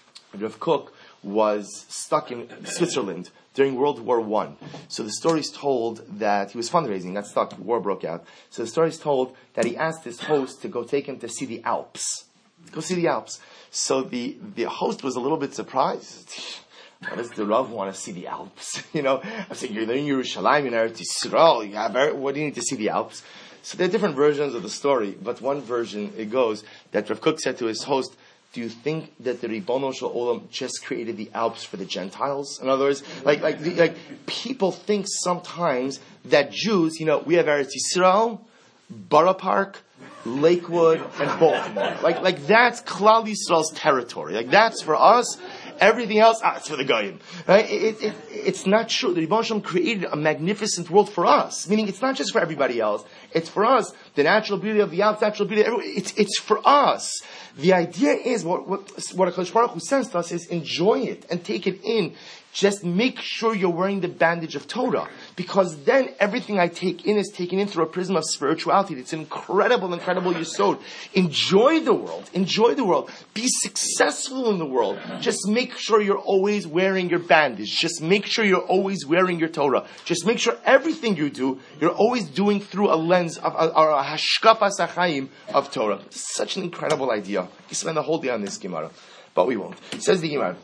Rav Kook was stuck in Switzerland during World War One. So the story is told that he was fundraising, got stuck, war broke out. So the story is told that he asked his host to go take him to see the Alps. Go see the Alps. So the, the host was a little bit surprised. Why does the Rav want to see the Alps? You know, I said, you're there in Yerushalayim, in Eretz Yisrael, you have, what do you need to see the Alps? So there are different versions of the story, but one version, it goes, that Rav Kook said to his host, do you think that the Ribbono Shel Olam just created the Alps for the Gentiles? In other words, like, like, like, people think sometimes that Jews, you know, we have Eretz Yisrael, Borough Park, Lakewood, and Baltimore. Like, like that's Klal Yisrael's territory. Like, that's for us. Everything else, ah, it's for the Goyim. Right? It, it, it's not true. The Ribbono Shel Olam created a magnificent world for us. Meaning, it's not just for everybody else. It's for us. The natural beauty of the Alps, natural beauty of everyone. It's, it's for us. The idea is, what, what, what HaKadosh Baruch Hu says to us is, enjoy it and take it in. Just make sure you're wearing the bandage of Torah. Because then everything I take in is taken in through a prism of spirituality. It's an incredible, incredible yesod. Enjoy the world. Enjoy the world. Be successful in the world. Just make sure you're always wearing your bandage. Just make sure you're always wearing your Torah. Just make sure everything you do, you're always doing through a lens of a hashkafas hachayim of Torah. Such an incredible idea. You spend the whole day on this Gemara. But we won't. It says the Gemara.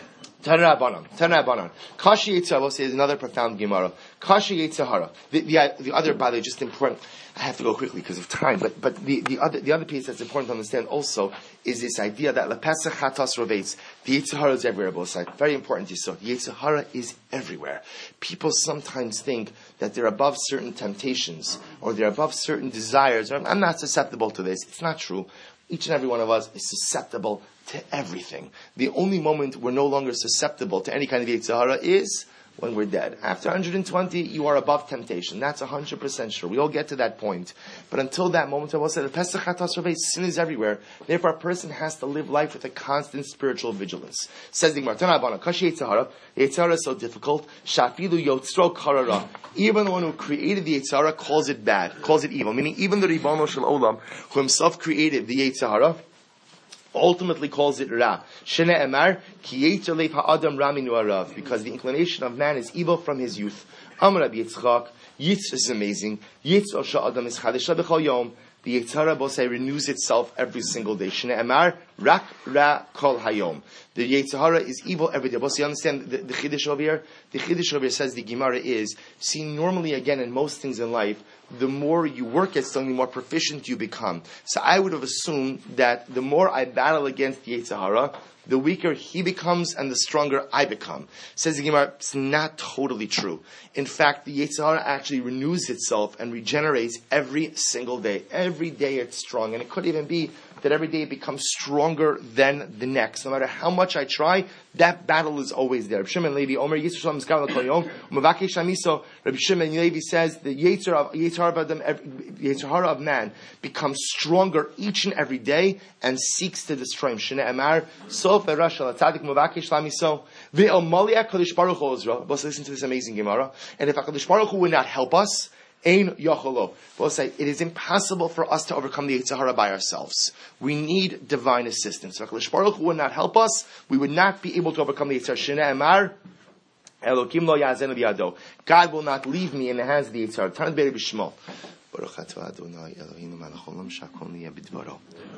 Tanra Banan. Tanra Banan. Kashi Yitzhara is another profound Gemara. Kashi Yitzhara. The, the, the other, by the way, just important. I have to go quickly because of time, but, but the, the other, the other piece that's important to understand also is this idea that Lepesach Chatas Rovetz, the Yitzhara is everywhere, both sides. Very important to so. The Yitzhara is everywhere. People sometimes think that they're above certain temptations, or they're above certain desires, or I'm not susceptible to this. It's not true. Each and every one of us is susceptible to everything. The only moment we're no longer susceptible to any kind of Yitzhara is when we're dead. After one hundred twenty, you are above temptation. That's one hundred percent sure. We all get to that point. But until that moment, I will say, sin is everywhere. Therefore, a person has to live life with a constant spiritual vigilance. Says the Gemara, Yitzhara is so difficult. Shafilu yotzro karara. Even the one who created the Yitzhara calls it bad, calls it evil. Meaning, even the Ribbono Shel Olam, who himself created the Yitzhara, ultimately calls it Ra. Shene Emar, ki yetzer leif ha'adam ra minu harav, because the inclination of man is evil from his youth. Amar Rabbi Yitzchak, Yitz is amazing. Yitz osha adam is chadesha b'chol yom. The Yitzhara Bosai renews itself every single day. Shene Emar, rak ra kol hayom. The Yitzhara is evil every day. But you understand the, the Chiddush over here? The Chiddush over here says the Gemara is, see, normally again in most things in life, the more you work at something, the more proficient you become. So I would have assumed that the more I battle against the Yitzhara, the weaker he becomes and the stronger I become. Says the Gemara, it's not totally true. In fact, the Yitzhara actually renews itself and regenerates every single day. Every day it's strong. And it could even be that every day it becomes stronger than the next. No matter how much I try, that battle is always there. Rabbi Shimon Levi Omer Yisrael Miskal L'Kol Umavakesh Amiso. Rabbi Shimon Levi says the Yitzhara of Yitzhara of man becomes stronger each and every day and seeks to destroy him. Shene Emar Sof Erash Al Tzadik Umavakesh Lamiso Ve'Omalia Kadosh Baruch Hu Ozra. Let's listen to this amazing Gemara. And if HaKadosh Baruch Hu would not help us, Ein yocholo. We'll say it is impossible for us to overcome the Yetzer Hara by ourselves. We need divine assistance. If HaKadosh Baruch Hu would not help us, we would not be able to overcome the Yetzer Hara. Emar, Elokim lo yazenu biyado. God will not leave me in the hands of the Yetzer Hara. Turn to Be'er B'Shmo. Baruch atah Adonai Eloheinu melech haolam shehakol niyeh b'dvaro.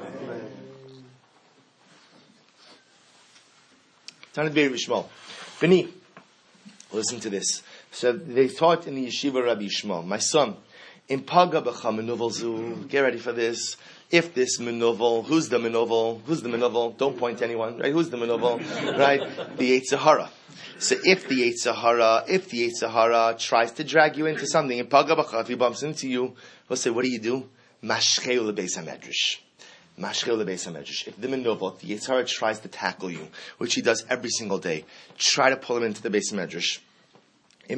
Turn to Be'er B'Shmo. B'ni, listen to this. So they taught in the yeshiva Rabbi Yishmael, my son, in Paga b'cha menuvel zu, get ready for this. If this menuvel, who's the menuvel? Who's the menuvel? Don't point to anyone, right? Who's the menuvel? Right? The Yetzer Hara. So if the Yetzer Hara, if the Yetzer Hara tries to drag you into something, in Paga b'cha, if he bumps into you, he'll say, what do you do? Mashcheu lebeis hamedrash. Mashcheu lebeis hamedrash. If the menuvel, if the Yetzer Hara tries to tackle you, which he does every single day, try to pull him into the beis hamedrash. If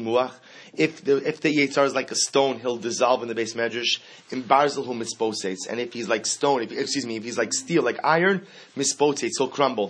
the if the Yetzer Hara is like a stone, he'll dissolve in the beis medrash. In barzel hu mispotates, and if he's like stone, if, excuse me, if he's like steel, like iron, mispotates, he'll crumble.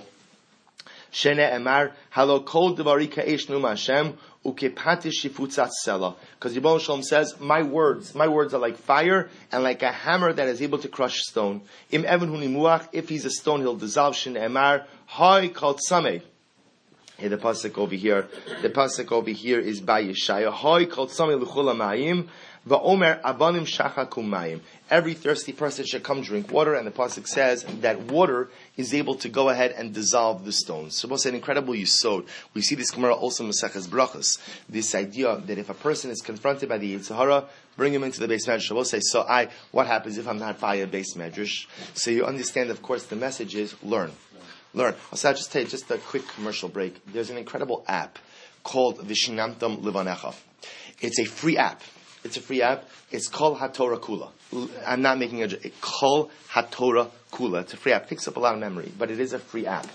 Shene emar halo kol devari ka'esh numa Hashem ukepatish shifutzat sela. Because Yibon Shalom says, my words, my words are like fire and like a hammer that is able to crush stone. Im even hu nimuach, if he's a stone, he'll dissolve. Shene emar hay kol tzameh. Hey, the pasuk over here, the pasuk over here is by Yeshaya. Hoy kol tzamei l'chol hamayim, va'omer abanim shachakum mayim. Every thirsty person should come drink water, and the pasuk says that water is able to go ahead and dissolve the stones. So, it's an incredible yisod. We see this Gemara also in Maseches Brachos. This idea that if a person is confronted by the Yetzer Hara, bring him into the beis medrash. We'll say, so I, what happens if I'm not by a beis medrash? So you understand, of course, the message is learn. Learn. So I'll just take just a quick commercial break. There's an incredible app called Vishinamtam Livanecha. It's a free app. It's a free app. It's called HaTorah Kula. I'm not making a joke. It's called HaTorah Kula. It's a free app. It takes up a lot of memory, but it is a free app.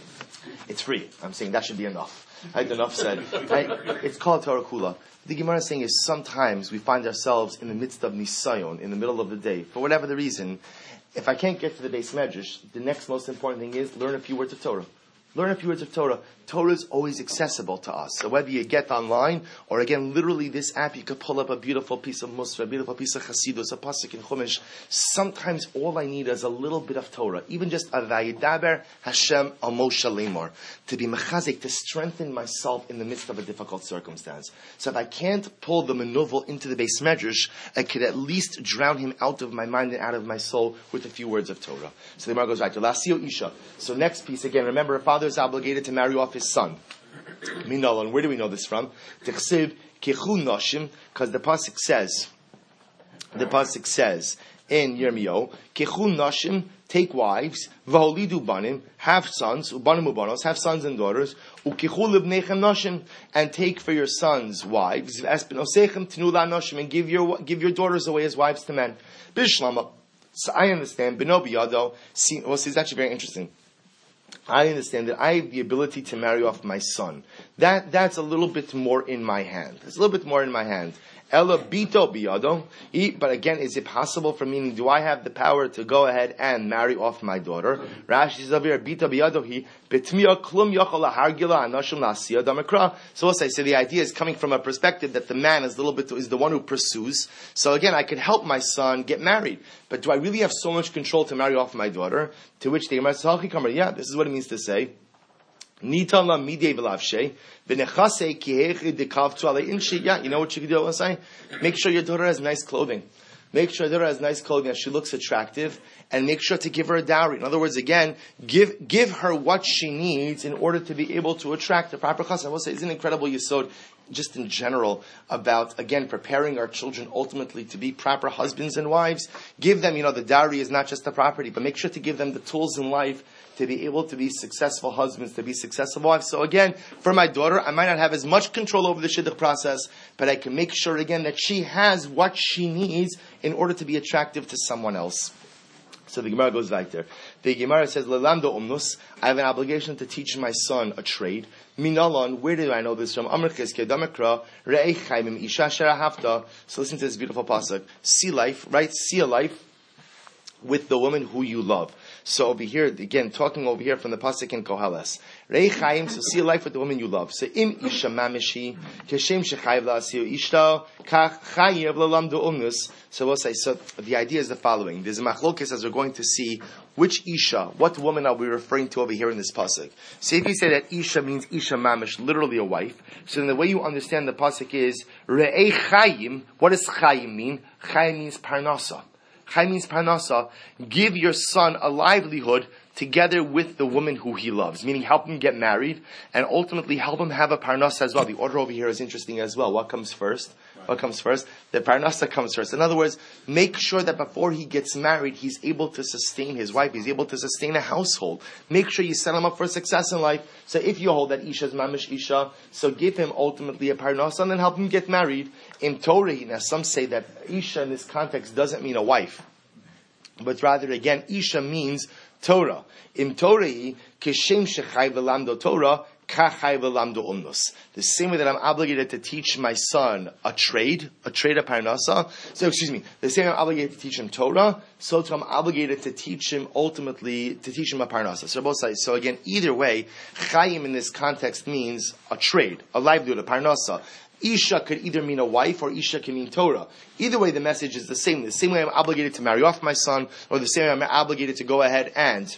It's free. I'm saying that should be enough. Right? Enough said. Right? It's called Torah Kula. The Gemara is saying is sometimes we find ourselves in the midst of Nisayon, in the middle of the day, for whatever the reason. If I can't get to the beis medrash, the next most important thing is learn a few words of Torah. Learn a few words of Torah. Torah is always accessible to us. So whether you get online, or again, literally this app, you could pull up a beautiful piece of Musar, a beautiful piece of Chasidus, a pasuk in Chumash. Sometimes all I need is a little bit of Torah. Even just a Vayidaber Hashem al Moshe Lemor. To be mechazik, to strengthen myself in the midst of a difficult circumstance. So if I can't pull the menuvel into the beis medrash, I could at least drown him out of my mind and out of my soul with a few words of Torah. So the Gemara goes right to Lasio Isha. So next piece, again, remember a father is obligated to marry off his son. Minalon, where do we know this from? Tichsiv kichu noshim, because the pasuk says, the pasuk says in Yirmiyahu, kichu noshim, take wives, v'holidu banim, have sons, ubanim ubanos, have sons and daughters, ukichu libnechem noshim, and take for your sons wives, espenosechem tenula noshim, and give your give your daughters away as wives to men. Bishlama. So I understand. Beno biyado. See, well, see, it's actually very interesting. I understand that I have the ability to marry off my son. That that's a little bit more in my hand. It's a little bit more in my hand. Ella bito biyado. But again, is it possible for me? Do I have the power to go ahead and marry off my daughter? Rashi says over here, bito biyado he betmiya klum yachol hargila anashim lasiya damakra. So also I say the idea is coming from a perspective that the man is a little bit is the one who pursues. So again, I could help my son get married, but do I really have so much control to marry off my daughter? To which the Gemara says, yeah, this is what it means to say. You know what you could do? I'll say? Make sure your daughter has nice clothing. Make sure your daughter has nice clothing and she looks attractive, and make sure to give her a dowry. In other words, again, give give her what she needs in order to be able to attract the proper chassan. I will say it's an incredible yesod, just in general, about, again, preparing our children ultimately to be proper husbands and wives. Give them, you know, the dowry is not just the property, but make sure to give them the tools in life to be able to be successful husbands, to be successful wives. So again, for my daughter, I might not have as much control over the shidduch process, but I can make sure again that she has what she needs in order to be attractive to someone else. So the Gemara goes back there. The Gemara says, Lelando umnus, I have an obligation to teach my son a trade. Minalon, where did I know this from? Amr chizke damakra, re'ei chaimim isha sherahafta. So listen to this beautiful pasuk. See life, right? See a life with the woman who you love. So over here, again, talking over here from the pasuk in Koheles, Rei Chaim, so see a life with the woman you love. So im isha mamishi, keshem shechayiv la'asir ishto, kach chayiv lalamdu umnus. So we'll say, so the idea is the following. There's a machlokes as we're going to see which isha, what woman are we referring to over here in this pasuk. So if you say that isha means isha mamish, literally a wife, so then the way you understand the pasuk is, Rei Chaim, what does Chaim mean? Chaim means parnasa. Chaim means parnasa. Give your son a livelihood together with the woman who he loves, meaning help him get married and ultimately help him have a parnasa as well. The order over here is interesting as well. What comes first? What comes first? The parnasa comes first. In other words, make sure that before he gets married, he's able to sustain his wife. He's able to sustain a household. Make sure you set him up for success in life. So if you hold that Isha is mamish Isha, so give him ultimately a parnasa and then help him get married. In Torah, now some say that Isha in this context doesn't mean a wife, but rather again, Isha means Torah. In Torah, kishem shechayv v'lamdo Torah, kachayv v'lamdo umnus. The same way that I'm obligated to teach my son a trade, a trade of parnasa. So, excuse me, the same way I'm obligated to teach him Torah, so too I'm obligated to teach him ultimately, to teach him a parnasa. So both sides. So again, either way, chayim in this context means a trade, a livelihood, a parnasa. Isha could either mean a wife or Isha can mean Torah. Either way, the message is the same. The same way I'm obligated to marry off my son, or the same way I'm obligated to go ahead and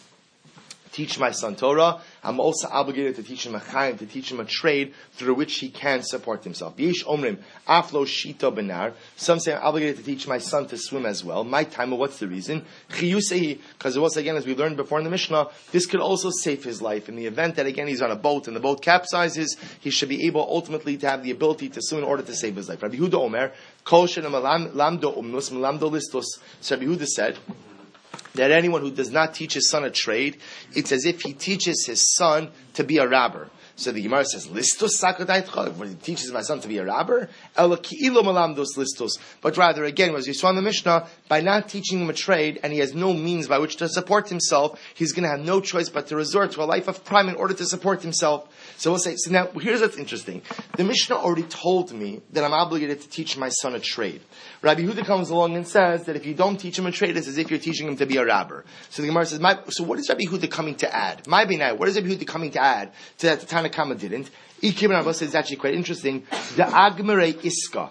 teach my son Torah, I'm also obligated to teach him a chayim, to teach him a trade through which he can support himself. Yesh omrim, aflo shito benar. Some say I'm obligated to teach my son to swim as well. My time, what's the reason? Chiyusehi, because once again, as we learned before in the Mishnah, this could also save his life. In the event that again he's on a boat and the boat capsizes, he should be able ultimately to have the ability to swim in order to save his life. Rabbi Yehuda Omer, kol shenam lamdo umnus, lamdo listos. So Rabbi Yehuda said that anyone who does not teach his son a trade, it's as if he teaches his son to be a robber. So the Gemara says, "Listos sakadaytcha." When he teaches my son to be a robber, ela ki'ilo malamdos listos. But rather, again, as you saw in the Mishnah, by not teaching him a trade, and he has no means by which to support himself, he's going to have no choice but to resort to a life of crime in order to support himself. So we'll say, so now, here's what's interesting. The Mishnah already told me that I'm obligated to teach my son a trade. Rabbi Yehuda comes along and says that if you don't teach him a trade, it's as if you're teaching him to be a robber. So the Gemara says, my, so what is Rabbi Yehuda coming to add? My binai, what is Rabbi Yehuda coming to add to that the Tanna Kama didn't? Ikim Rabbi says it's actually quite interesting. The Agmarei Iska.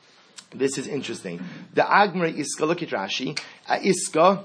This is interesting. The Agmarei Iska, look at Rashi. Uh, Iska,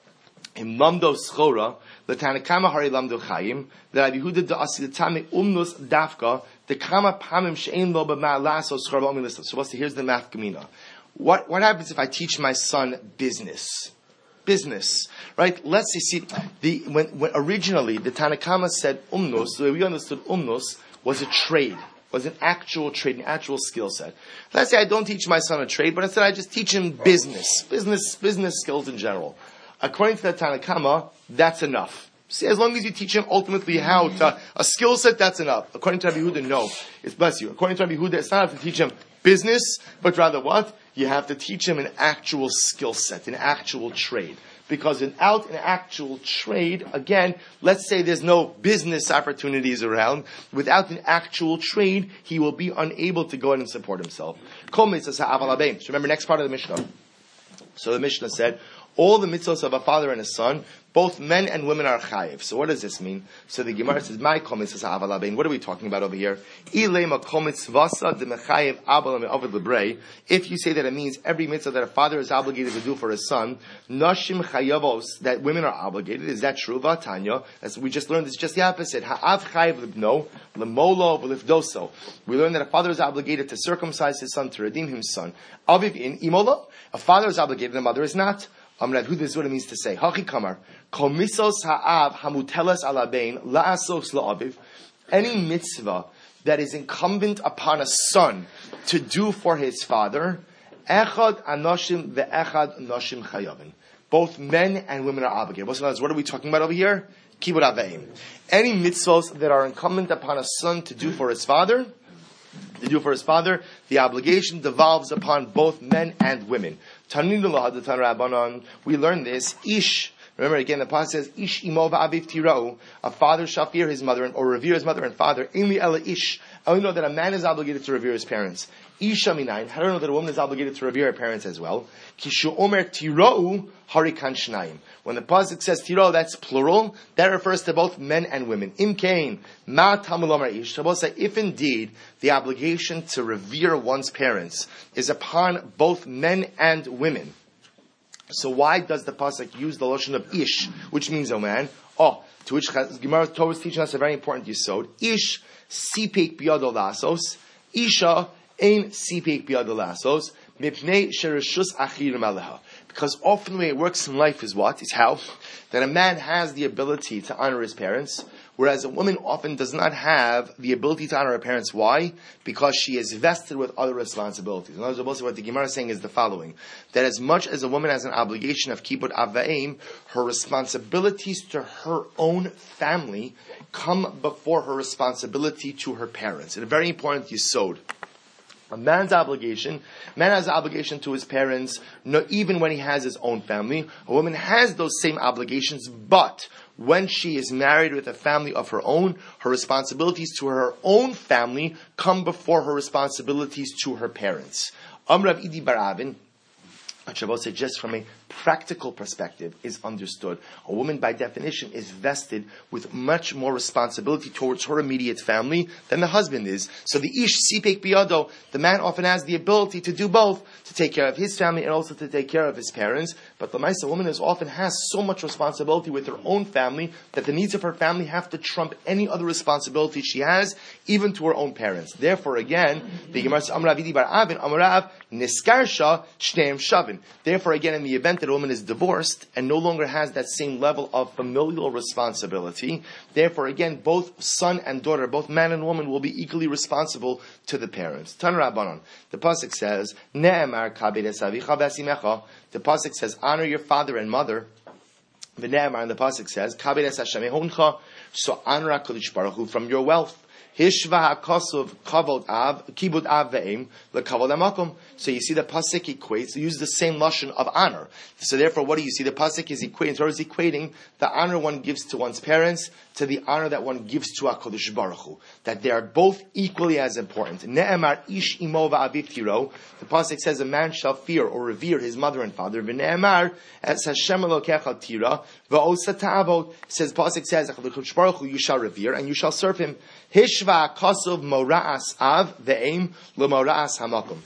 in Lamdo Schora, the Tanna Kama Hari Lamdo Chaim, the Rabbi Yehuda da Asilatame Umnus Dafka, the Kama Pamim Shein Lo B'ma Laso Schora B'Omi Lista. So what's the, here's the math Gemina. What, what happens if I teach my son business? Business, right? Let's see, see the, when, when originally the Tanna Kama said Umnus, the way we understood Umnus was a trade, was an actual trade, an actual skill set. Let's say I don't teach my son a trade, but instead I just teach him business, business, business skills in general. According to the Tanna Kama, that's enough. See, as long as you teach him ultimately how to, a skill set, that's enough. According to Rabbi Yehuda, no. It's bless you. According to Rabbi Yehuda, it's not enough to teach him business, but rather what? You have to teach him an actual skill set, an actual trade. Because without an actual trade, again, let's say there's no business opportunities around, without an actual trade, he will be unable to go in and support himself. So remember, next part of the Mishnah. So the Mishnah said, all the mitzvahs of a father and a son, both men and women are chayiv. So what does this mean? So the Gemara says, "My komitz avalabein." What are we talking about over here? If you say that it means every mitzvah that a father is obligated to do for his son, nashim chayavos, that women are obligated. Is that true? Vatanya, as we just learned, it's just the opposite. Ha'av chayiv libno lemolo v'lifdoso. We learned that a father is obligated to circumcise his son to redeem his son. Aviv in imolo, a father is obligated, a mother is not. Amrad, who this is what it means to say. Hachi kamar, komisos ha'av hamutelas alabein la'asos la'aviv. Any mitzvah that is incumbent upon a son to do for his father, echad anoshim ve'echad anoshim chayavin. Both men and women are obligated. What are we talking about over here? Kibud aveim. Any mitzvahs that are incumbent upon a son to do for his father, to do for his father, the obligation devolves upon both men and women. We learn this. Ish Remember again, the pasuk says, "Ish imo va'aviv tira'u," a father shall fear his mother and or revere his mother and father. Inli ela ish. I only know that a man is obligated to revere his parents. Isha minayin. How do I know that a woman is obligated to revere her parents as well? Kishu omer tira'u harikan shnayim. When the pasuk says tira'u, that's plural. That refers to both men and women. Im kain ma tamul omer ish. Shabbos say, if indeed the obligation to revere one's parents is upon both men and women. So why does the pasuk use the lotion of ish, which means a man? Oh, to which Gemara Torah is teaching us a very important yisod. Ish sipek biyado lasos, isha ein sipek biyado lasos, mipnei shereshus achirim aleha. Because often the way it works in life is what? Is how? That a man has the ability to honor his parents, whereas a woman often does not have the ability to honor her parents. Why? Because she is vested with other responsibilities. In other words, what the Gemara is saying is the following, that as much as a woman has an obligation of kibbut av va'em, her responsibilities to her own family come before her responsibility to her parents. And a very important yisod. A man's obligation, man has an obligation to his parents, no, even when he has his own family. A woman has those same obligations, but when she is married with a family of her own, her responsibilities to her own family come before her responsibilities to her parents. Amrav Idi Barabin, Shabbos said, just from a practical perspective, is understood. A woman, by definition, is vested with much more responsibility towards her immediate family than the husband is. So the ish sipek biyado, the man often has the ability to do both, to take care of his family and also to take care of his parents. But the Maisa woman is often has so much responsibility with her own family that the needs of her family have to trump any other responsibility she has, even to her own parents. Therefore, again, the Gemara says, Amrav Idi Bar Avin, Amrav Niskarsha Shneim Shavin. Therefore, again, in the event that a woman is divorced and no longer has that same level of familial responsibility, therefore, again, both son and daughter, both man and woman, will be equally responsible to the parents. Tan Rabbanon. The pasuk says, Ne'emar kabed es avicha v'asimecha. The pasuk says, honor your father and mother. V'ne'emar, and the pasuk says, kabed es Hashem ehoncha. So honor HaKadosh Baruch Hu from your wealth. Hishva hakosov kavod av kibud av ve'im lekavod amakom. So you see the pasuk equates. It uses the same lashon of honor. So therefore, what do you see? The pasuk is equating. Torah is equating the honor one gives to one's parents to the honor that one gives to HaKadosh Baruch Hu. That they are both equally as important. Ne'emar ish imo va'aviv tiro. The pasuk says a man shall fear or revere his mother and father. V'ne'emar as Hashem elokecha tira va'osa ta'avot. Says pasuk says HaKadosh Baruch Hu you shall revere and you shall serve him. Hishva kosov mora'as av ve'im l'mora'as hamakom.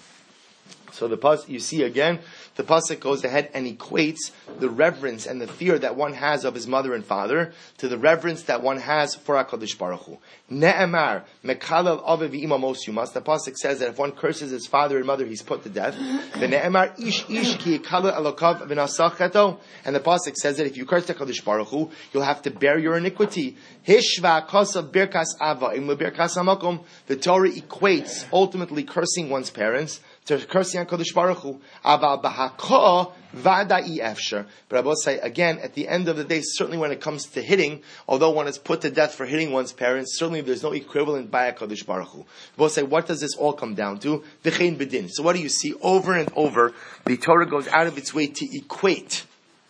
So the pasuk, you see again, the pasuk goes ahead and equates the reverence and the fear that one has of his mother and father to the reverence that one has for HaKadosh Baruch Hu. Ne'emar mekalel aviv v'ima mos yumas. The pasuk says that if one curses his father and mother, he's put to death. The ne'emar ish ish ki yikalel elokav v'nasach cheto. And the pasuk says that if you curse HaKadosh Baruch Hu, you'll have to bear your iniquity. Hishva kosav birkas ava im lebirkas hamakom. The Torah equates ultimately cursing one's parents to cursing HaKadosh Baruch Hu. Aval b'hakah v'adai efsher. But I will say again, at the end of the day, certainly when it comes to hitting, although one is put to death for hitting one's parents, certainly there's no equivalent by HaKadosh Baruch Hu. I will say, what does this all come down to? V'chein b'din. So what do you see? Over and over, the Torah goes out of its way to equate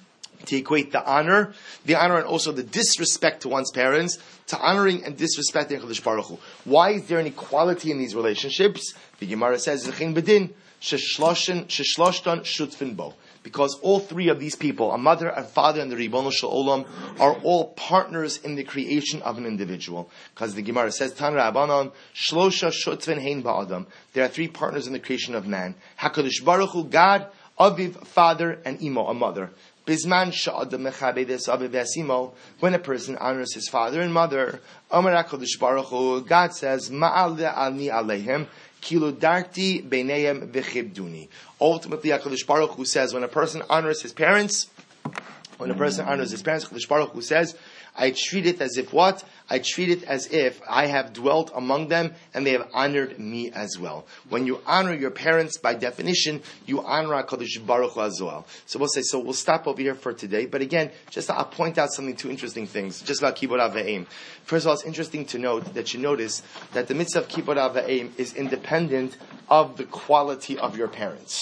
to equate the honor, the honor and also the disrespect to one's parents, to honoring and disrespecting HaKadosh Baruch Hu. Why is there an equality in these relationships? The Gemara says, Zechin bedin, sheshloshtan shutfin bo. Because all three of these people, a mother, a father, and the Ribono Shel Olam, are all partners in the creation of an individual. Because the Gemara says, Tan Rabbanon, shlosha shutfin hein ba'adam. There are three partners in the creation of man. HaKadosh Baruch Hu, God, Aviv, father, and Imo, a mother. Bisman sha'adam mechabedes aviv v'asimo. When a person honors his father and mother, Amar HaKadosh Baruch Hu, God says, Ma'al ani aleihim, kilu darti beinayim v'chibduni. Ultimately, HaKadosh Baruch Hu says, when a person honors his parents, when a person honors his parents, HaKadosh Baruch Hu says, I treat it as if what? I treat it as if I have dwelt among them and they have honored me as well. When you honor your parents, by definition, you honor HaKadosh Baruch Hu as well. So we'll say, so we'll stop over here for today. But again, just I'll point out something, two interesting things, just about Kibbut Av V'Eim. First of all, it's interesting to note that you notice that the mitzvah of Kibbut Av V'Eim is independent of the quality of your parents.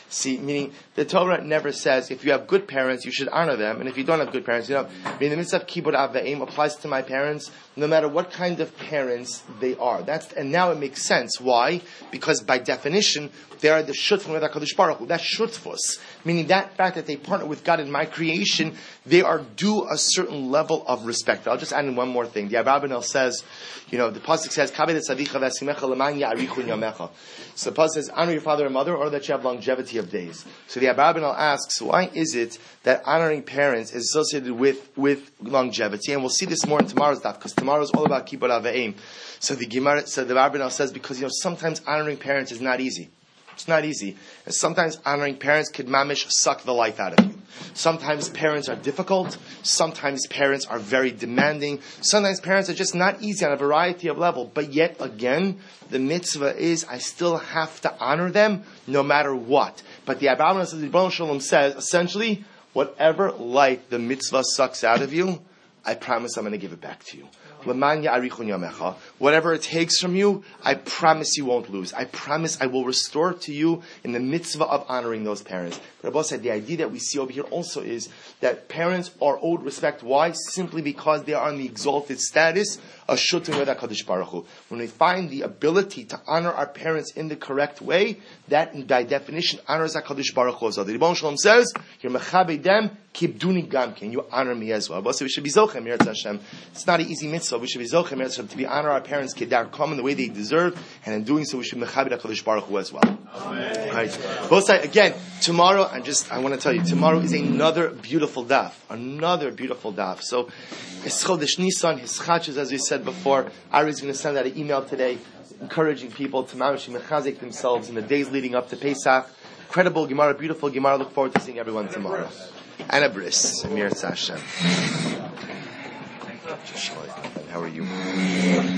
See, meaning the Torah never says if you have good parents, you should honor them, and if you don't have good parents, you know. I mean, the mitzvah of kibud av ve'em applies to my parents, no matter what kind of parents they are. That's and now it makes sense. Why? Because by definition, they are the shutfus with HaKadosh Baruch Hu. That's shutfus, meaning that fact that they partner with God in my creation, they are due a certain level of respect. I'll just add in one more thing. The Abarbanel says, you know, the pasuk says, "Kabed et savicha v'asimecha l'man ya'arichu yamecha." So the pasuk says, honor your father and mother, or that you have longevity of days. So the Abarbanel asks, why is it that honoring parents is associated with, with longevity? And we'll see this more in tomorrow's daf, because tomorrow is all about kibud av ve'em. So the Gemara, so the Abarbanel says, because you know sometimes honoring parents is not easy. It's not easy. And sometimes honoring parents could mamish suck the life out of you. Sometimes parents are difficult. Sometimes parents are very demanding. Sometimes parents are just not easy on a variety of levels. But yet again, the mitzvah is I still have to honor them no matter what. But the Abraham says, the Rebbeinu Shalom says, essentially, whatever life the mitzvah sucks out of you, I promise I'm going to give it back to you. Whatever it takes from you, I promise you won't lose. I promise I will restore to you in the mitzvah of honoring those parents. But Rabbi said the idea that we see over here also is that parents are owed respect. Why? Simply because they are in the exalted status of Shutim Ved HaKadosh Baruch Hu. When we find the ability to honor our parents in the correct way, that by definition honors HaKadosh Baruch Hu. So the Rebbeinu Shalom says, "You're mechabed dem, kibduni gamkin." You honor me as well. Rabbi said we should be zochem, Yirtzeh Hashem. It's not an easy mitzvah. We should be zochem, Yirtzeh Hashem, to be honor our parents, kedar come in the way they deserve, and in doing so we should mechabed HaKadosh Baruch Hu as well. Amen. All right. Both sides again tomorrow. I just I want to tell you tomorrow is another beautiful daf, another beautiful daf. So it's Chodesh Nisan, his chachas, as we said before. Ari is going to send out an email today, encouraging people to mamish mechazik themselves in the days leading up to Pesach. Incredible Gemara, beautiful Gemara. Look forward to seeing everyone tomorrow. And a bris, Mir Hashem. How are you?